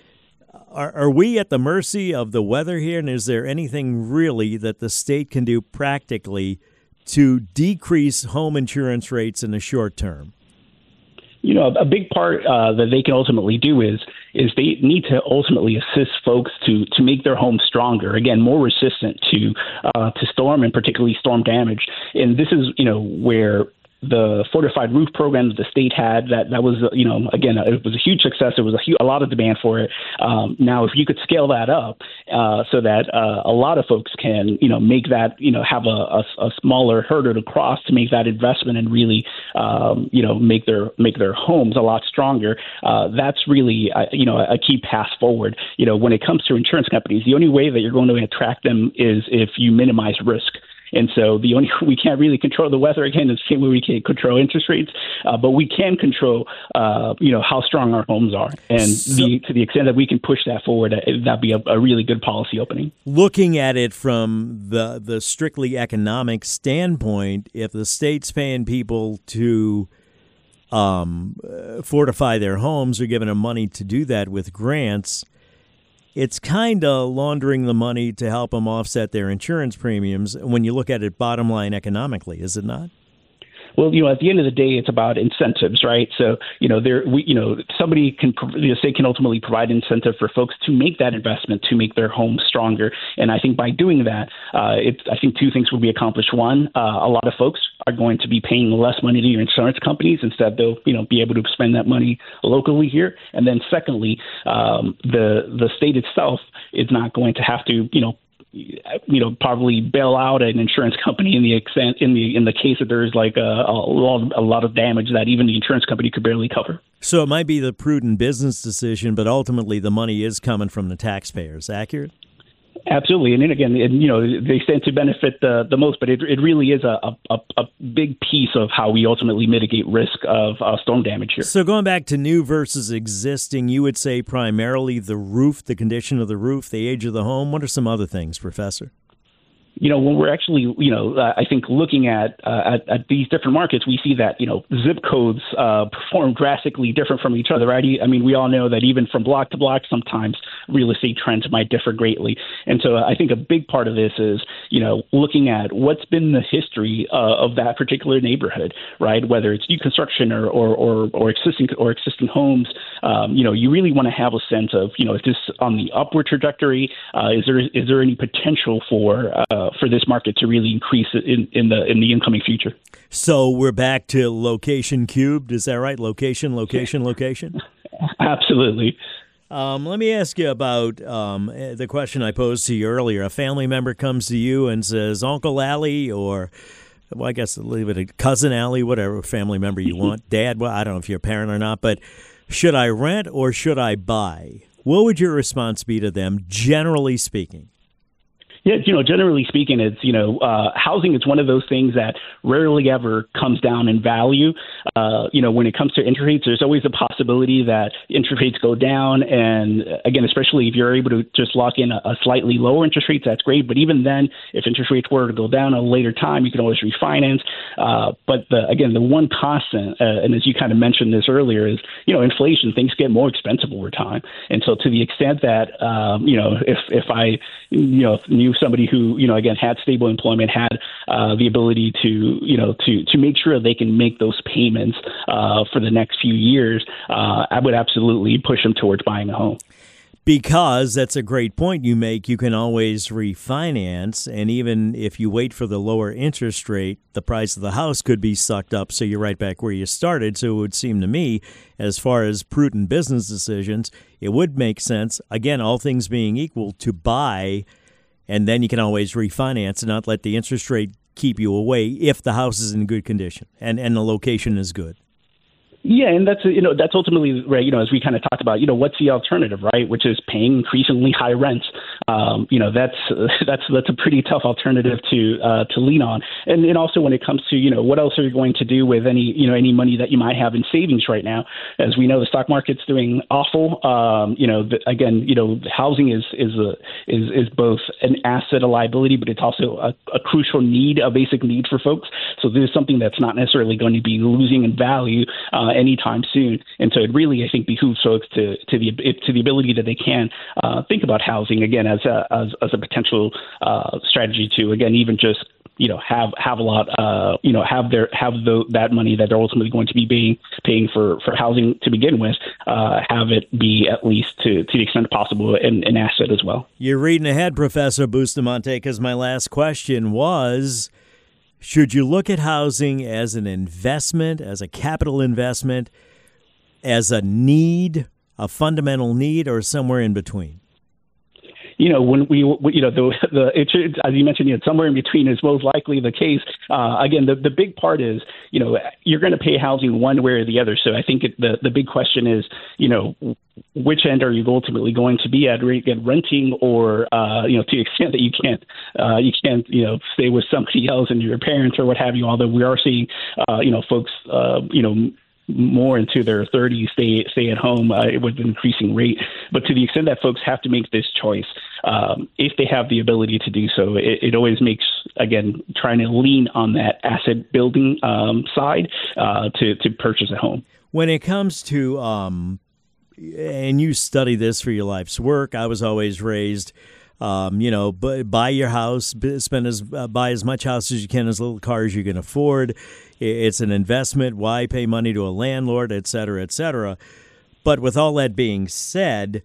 Are, are we at the mercy of the weather here, and is there anything really that the state can do practically to decrease home insurance rates in the short term? You know, a big part uh, that they can ultimately do is is they need to ultimately assist folks to to make their homes stronger, again, more resistant to uh, to storm and particularly storm damage. And this is, you know, where the fortified roof program that the state had, that that was, you know, again, it was a huge success. There was a, huge, a lot of demand for it. Um, now, if you could scale that up uh, so that uh, a lot of folks can, you know, make that, you know, have a, a, a smaller hurdle to cross to make that investment and really, um, you know, make their make their homes a lot stronger. Uh, that's really, uh, you know, a key path forward. You know, when it comes to insurance companies, the only way that you're going to attract them is if you minimize risk. And so the only we can't really control the weather, again, the same way we can't control interest rates, uh, but we can control, uh, you know, how strong our homes are. And so, the, to the extent that we can push that forward, that'd be a, a really good policy opening. Looking at it from the, the strictly economic standpoint, if the state's paying people to um, fortify their homes or giving them money to do that with grants, it's kind of laundering the money to help them offset their insurance premiums when you look at it bottom line economically, is it not? Well, you know, at the end of the day, it's about incentives, right? So, you know, there, we, you know, somebody can, the state can ultimately provide incentive for folks to make that investment, to make their home stronger. And I think by doing that, uh, it, I think two things will be accomplished. One, uh, a lot of folks are going to be paying less money to your insurance companies. Instead, they'll, you know, be able to spend that money locally here. And then secondly, um, the the state itself is not going to have to, you know, you know, probably bail out an insurance company in the extent in the in the case that there's like a, a, lot, a lot of damage that even the insurance company could barely cover. So it might be the prudent business decision, but ultimately the money is coming from the taxpayers. Accurate? Absolutely. And then again, you know, they stand to benefit the, the most, but it, it really is a, a, a big piece of how we ultimately mitigate risk of uh, storm damage here. So going back to new versus existing, you would say primarily the roof, the condition of the roof, the age of the home. What are some other things, Professor? You know, when we're actually, you know, uh, I think looking at, uh, at at these different markets, we see that, you know, zip codes uh, perform drastically different from each other, right? I mean, we all know that even from block to block, sometimes real estate trends might differ greatly. And so I think a big part of this is you know, looking at what's been the history uh, of that particular neighborhood, right? Whether it's new construction or or or, or existing or existing homes, um, you know, you really want to have a sense of, you know, is this on the upward trajectory? Uh, is there is there any potential for uh, for this market to really increase in, in the in the incoming future? So we're back to location cubed. Is that right? Location, location, location. Absolutely. Um, let me ask you about um, the question I posed to you earlier. A family member comes to you and says, Uncle Allie, or, well, I guess leave it a Cousin Allie, whatever family member you want, Dad, well, I don't know if you're a parent or not, but should I rent or should I buy? What would your response be to them, generally speaking? Yeah, you know, generally speaking, it's, you know, uh, housing is one of those things that rarely ever comes down in value. Uh, you know, when it comes to interest rates, there's always a possibility that interest rates go down. And again, especially if you're able to just lock in a, a slightly lower interest rates, that's great. But even then, if interest rates were to go down at a later time, you can always refinance. Uh, but the, again, the one constant, uh, and as you kind of mentioned this earlier, is, you know, inflation, things get more expensive over time. And so to the extent that, um, you know, if, if I, you know, knew somebody who, you know, again, had stable employment, had uh, the ability to, you know, to to make sure they can make those payments uh, for the next few years, uh, I would absolutely push them towards buying a home. Because that's a great point you make. You can always refinance, and even if you wait for the lower interest rate, the price of the house could be sucked up, so you're right back where you started. So it would seem to me, as far as prudent business decisions, it would make sense, again, all things being equal, to buy, and then you can always refinance and not let the interest rate keep you away if the house is in good condition and, and the location is good. Yeah, and that's, you know, that's ultimately, right, you know, as we kind of talked about, you know, what's the alternative, right, which is paying increasingly high rents. Um, you know, that's that's that's a pretty tough alternative to uh, to lean on. And and also when it comes to, you know, what else are you going to do with any, you know, any money that you might have in savings right now? As we know, the stock market's doing awful. Um, you know, the, again, you know, housing is is a is is both an asset, a liability, but it's also a, a crucial need, a basic need for folks. So this is something that's not necessarily going to be losing in value Uh, anytime soon, and so it really, I think, behooves folks to to the to the ability that they can uh, think about housing again as a as, as a potential uh, strategy to, again, even just, you know, have have a lot uh, you know have their have the, that money that they're ultimately going to be paying paying for, for housing to begin with, uh, have it be at least to to the extent possible an, an asset as well. You're reading ahead, Professor Bustamante, because my last question was, should you look at housing as an investment, as a capital investment, as a need, a fundamental need, or somewhere in between? You know, when we, you know, the, the it should, as you mentioned, you know, somewhere in between is most likely the case. Uh, again, the, the big part is, you know, you're going to pay housing one way or the other. So I think it, the, the big question is, you know, which end are you ultimately going to be at, again, renting or, uh, you know, to the extent that you can't, uh, you can't, you know, stay with somebody else and your parents or what have you, although we are seeing, uh, you know, folks, uh, you know, more into their thirties stay stay at home uh, with an increasing rate. But to the extent that folks have to make this choice, um, if they have the ability to do so, it, it always makes, again, trying to lean on that asset building um, side uh, to, to purchase a home. When it comes to, um, and you study this for your life's work, I was always raised, Um, you know, buy your house, spend as uh, buy as much house as you can, as little car as you can afford. It's an investment. Why pay money to a landlord, et cetera, et cetera. But with all that being said,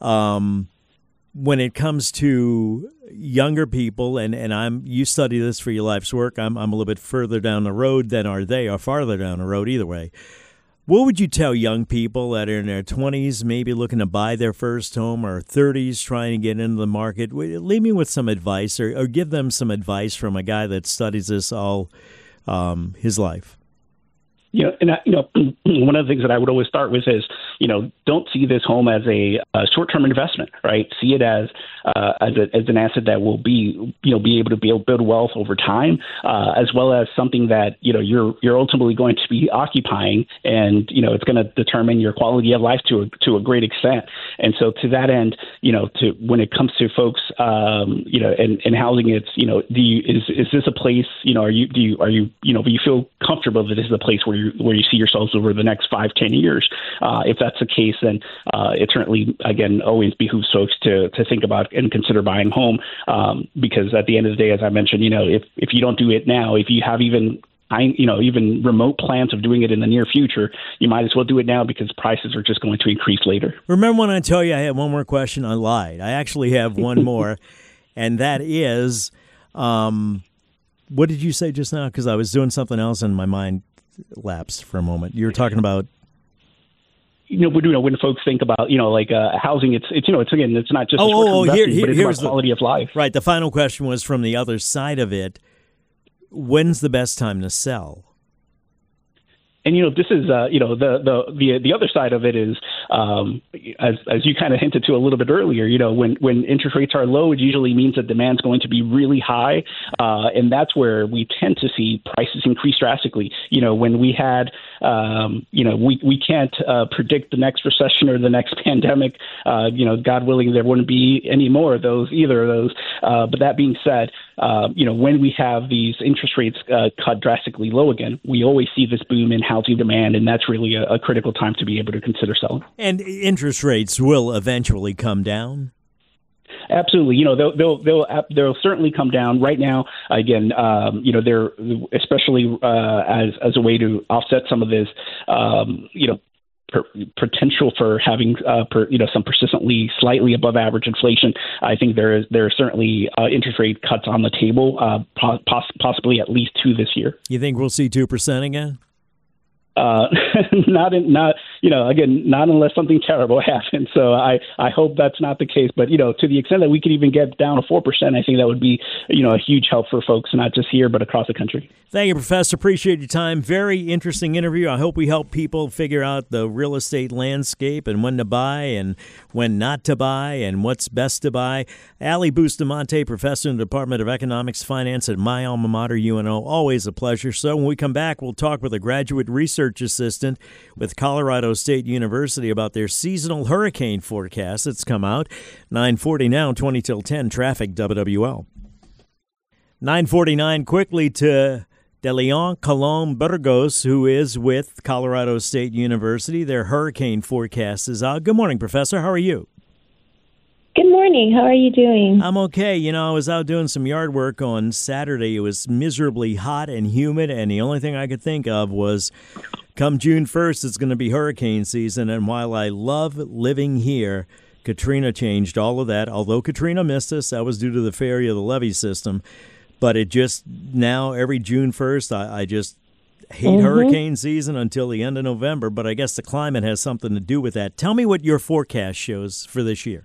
um, when it comes to younger people, and, and I'm you study this for your life's work, I'm I'm a little bit further down the road than are they, or farther down the road, either way. What would you tell young people that are in their twenties, maybe looking to buy their first home, or thirties, trying to get into the market? Leave me with some advice, or, or give them some advice from a guy that studies this all um, his life. You know, and I, you know, one of the things that I would always start with is, you know, don't see this home as a, a short-term investment, right? See it as uh, as, a, as an asset that will be, you know, be able to be able to build wealth over time, uh, as well as something that, you know, you're you're ultimately going to be occupying, and you know, it's going to determine your quality of life to a, to a great extent. And so, to that end, you know, to when it comes to folks, um, you know, and, and housing, it's, you know, do you, is is this a place, you know, are you do you are you you know, do you feel comfortable that this is a place where you where you see yourselves over the next five, ten years? Uh, if that's that's the case, then uh, it certainly, again, always behooves folks to to think about and consider buying home, um, because at the end of the day, as I mentioned, you know, if if you don't do it now, if you have even I, you know, even remote plans of doing it in the near future, you might as well do it now because prices are just going to increase later. Remember when I told you I had one more question? I lied. I actually have one more, and that is, um, what did you say just now? Because I was doing something else and my mind lapsed for a moment. You were talking about. You know, you know, when folks think about, you know, like uh, housing, it's, it's, you know, it's again, it's not just oh, a short-term oh, here, investment, here, but it's here's about quality the, of life. Right. The final question was from the other side of it. When's the best time to sell? And, you know, this is, uh, you know, the, the the the other side of it is, um, as as you kind of hinted to a little bit earlier, you know, when, when interest rates are low, it usually means that demand's going to be really high. Uh, and that's where we tend to see prices increase drastically. You know, when we had, um, you know, we, we can't uh, predict the next recession or the next pandemic. Uh, you know, God willing, there wouldn't be any more of those, either of those. Uh, but that being said, Uh, you know, when we have these interest rates uh, cut drastically low again, we always see this boom in housing demand, and that's really a, a critical time to be able to consider selling. And interest rates will eventually come down? Absolutely. You know, they'll they'll they'll, they'll certainly come down. Right now, again, um, you know, they're especially uh, as as a way to offset some of this, um, you know, Per, potential for having uh, per, you know some persistently slightly above average inflation. I think there is there are certainly uh, interest rate cuts on the table, uh, poss- possibly at least two this year. You think we'll see two percent again? Uh, not in, not you know again not unless something terrible happens. So I, I hope that's not the case. But you know to the extent that we could even get down to four percent, I think that would be you know a huge help for folks, not just here but across the country. Thank you, Professor. Appreciate your time. Very interesting interview. I hope we help people figure out the real estate landscape and when to buy and when not to buy and what's best to buy. Ali Bustamante, professor in the Department of Economics, Finance at my alma mater, U N O. Always a pleasure. So when we come back, we'll talk with a graduate research assistant with Colorado State University about their seasonal hurricane forecast that's come out. nine forty now, twenty till ten, traffic, W W L. nine forty-nine, quickly to De Leon Colón Burgos, who is with Colorado State University. Their hurricane forecast is out. Good morning, Professor. How are you? Good morning. How are you doing? I'm okay. You know, I was out doing some yard work on Saturday. It was miserably hot and humid, and the only thing I could think of was come June first, it's going to be hurricane season. And while I love living here, Katrina changed all of that. Although Katrina missed us, that was due to the failure of the levee system. But it just, now every June first, I, I just hate mm-hmm. hurricane season until the end of November. But I guess the climate has something to do with that. Tell me what your forecast shows for this year.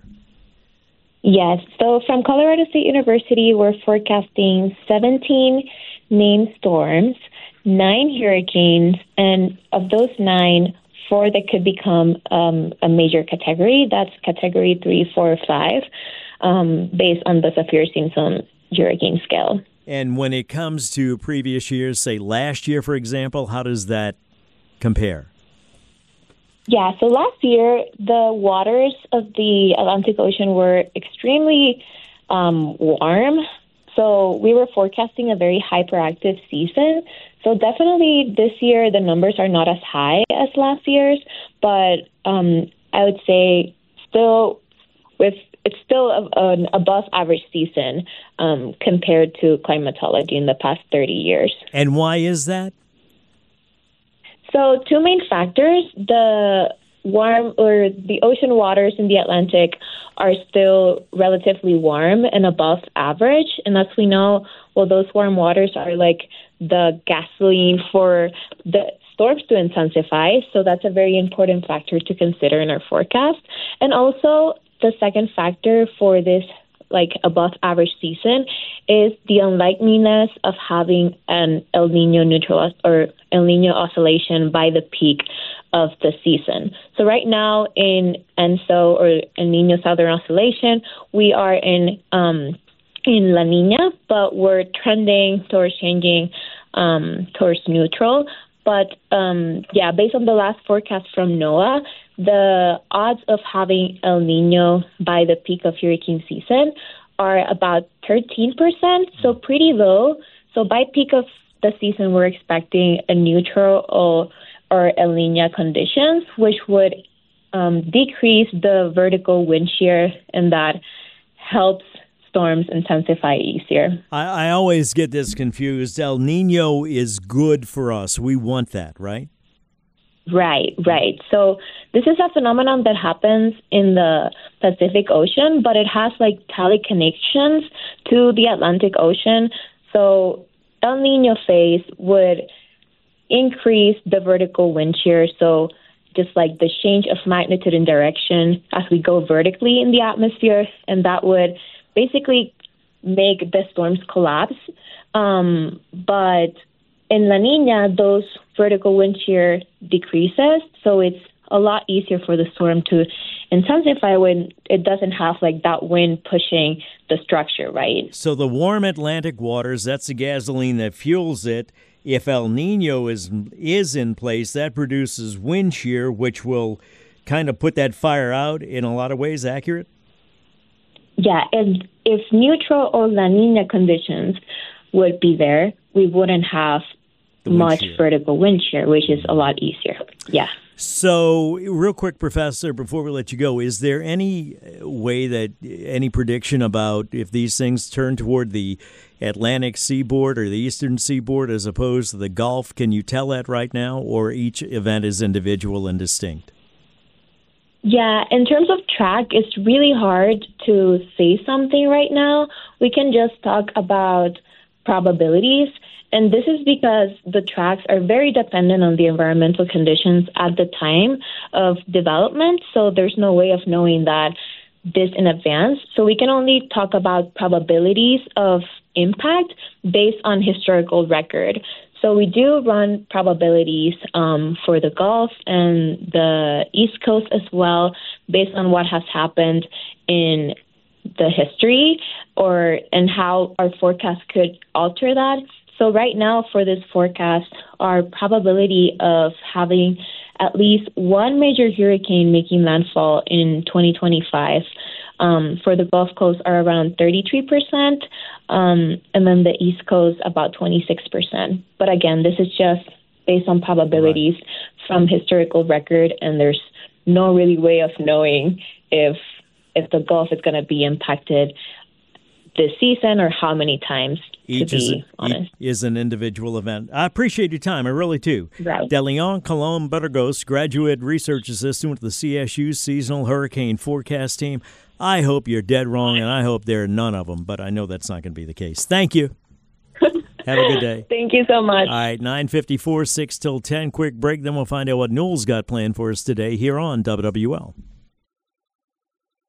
Yes. So from Colorado State University, we're forecasting seventeen named storms, nine hurricanes, and of those nine, four that could become um, a major category. That's category three, four, five, um, based on the Saffir-Simpson hurricane scale. And when it comes to previous years, say last year, for example, how does that compare? Yeah, so last year, the waters of the Atlantic Ocean were extremely um, warm. So we were forecasting a very hyperactive season. So definitely this year, the numbers are not as high as last year's, but um, I would say still with it's still a, an above average season um, compared to climatology in the past thirty years. And why is that? So two main factors. The warm or the ocean waters in the Atlantic are still relatively warm and above average. And as we know, well, those warm waters are like the gasoline for the storms to intensify. So that's a very important factor to consider in our forecast. And also the second factor for this like above average season is the unlikeliness of having an El Nino neutral or El Nino oscillation by the peak of the season. So right now in ENSO or El Nino Southern Oscillation, we are in um, in La Nina, but we're trending towards changing um, towards neutral. But um, yeah, based on the last forecast from NOAA, the odds of having El Nino by the peak of hurricane season are about thirteen percent, so pretty low. So by peak of the season, we're expecting a neutral or, or El Nino conditions, which would um, decrease the vertical wind shear, and that helps storms intensify easier. I, I always get this confused. El Nino is good for us. We want that, right? Right, right. So this is a phenomenon that happens in the Pacific Ocean, but it has like teleconnections to the Atlantic Ocean. So El Nino phase would increase the vertical wind shear. So just like the change of magnitude and direction as we go vertically in the atmosphere, and that would basically make the storms collapse. Um, but in La Nina, those vertical wind shear decreases, so it's a lot easier for the storm to intensify when it doesn't have like that wind pushing the structure, right? So the warm Atlantic waters, that's the gasoline that fuels it. If El Nino is is in place, that produces wind shear, which will kind of put that fire out in a lot of ways. Accurate? Yeah, if, if neutral or La Nina conditions would be there, we wouldn't have much shear. vertical wind shear, which is a lot easier. Yeah. So, real quick, Professor, before we let you go, is there any way that, any prediction about if these things turn toward the Atlantic seaboard or the eastern seaboard as opposed to the Gulf? Can you tell that right now, or each event is individual and distinct? Yeah, in terms of track, it's really hard to say something right now. We can just talk about probabilities. And this is because the tracks are very dependent on the environmental conditions at the time of development. So there's no way of knowing that this in advance. So we can only talk about probabilities of impact based on historical record. So we do run probabilities um, for the Gulf and the East Coast as well, based on what has happened in the history or and how our forecast could alter that. So right now for this forecast, our probability of having at least one major hurricane making landfall in twenty twenty-five um, for the Gulf Coast are around thirty-three percent, um, and then the East Coast about twenty-six percent. But again, this is just based on probabilities right. from historical record, and there's no really way of knowing if if the Gulf is going to be impacted this season or how many times. Each to be is, honest. Each is an individual event. I appreciate your time. I really do. Right. Deleon Colon Burgos, graduate research assistant with the C S U Seasonal Hurricane Forecast Team. I hope you're dead wrong, and I hope there are none of them, but I know that's not going to be the case. Thank you. Have a good day. Thank you so much. All right, nine fifty-four, six till ten. Quick break, then we'll find out what Newell's got planned for us today here on W W L.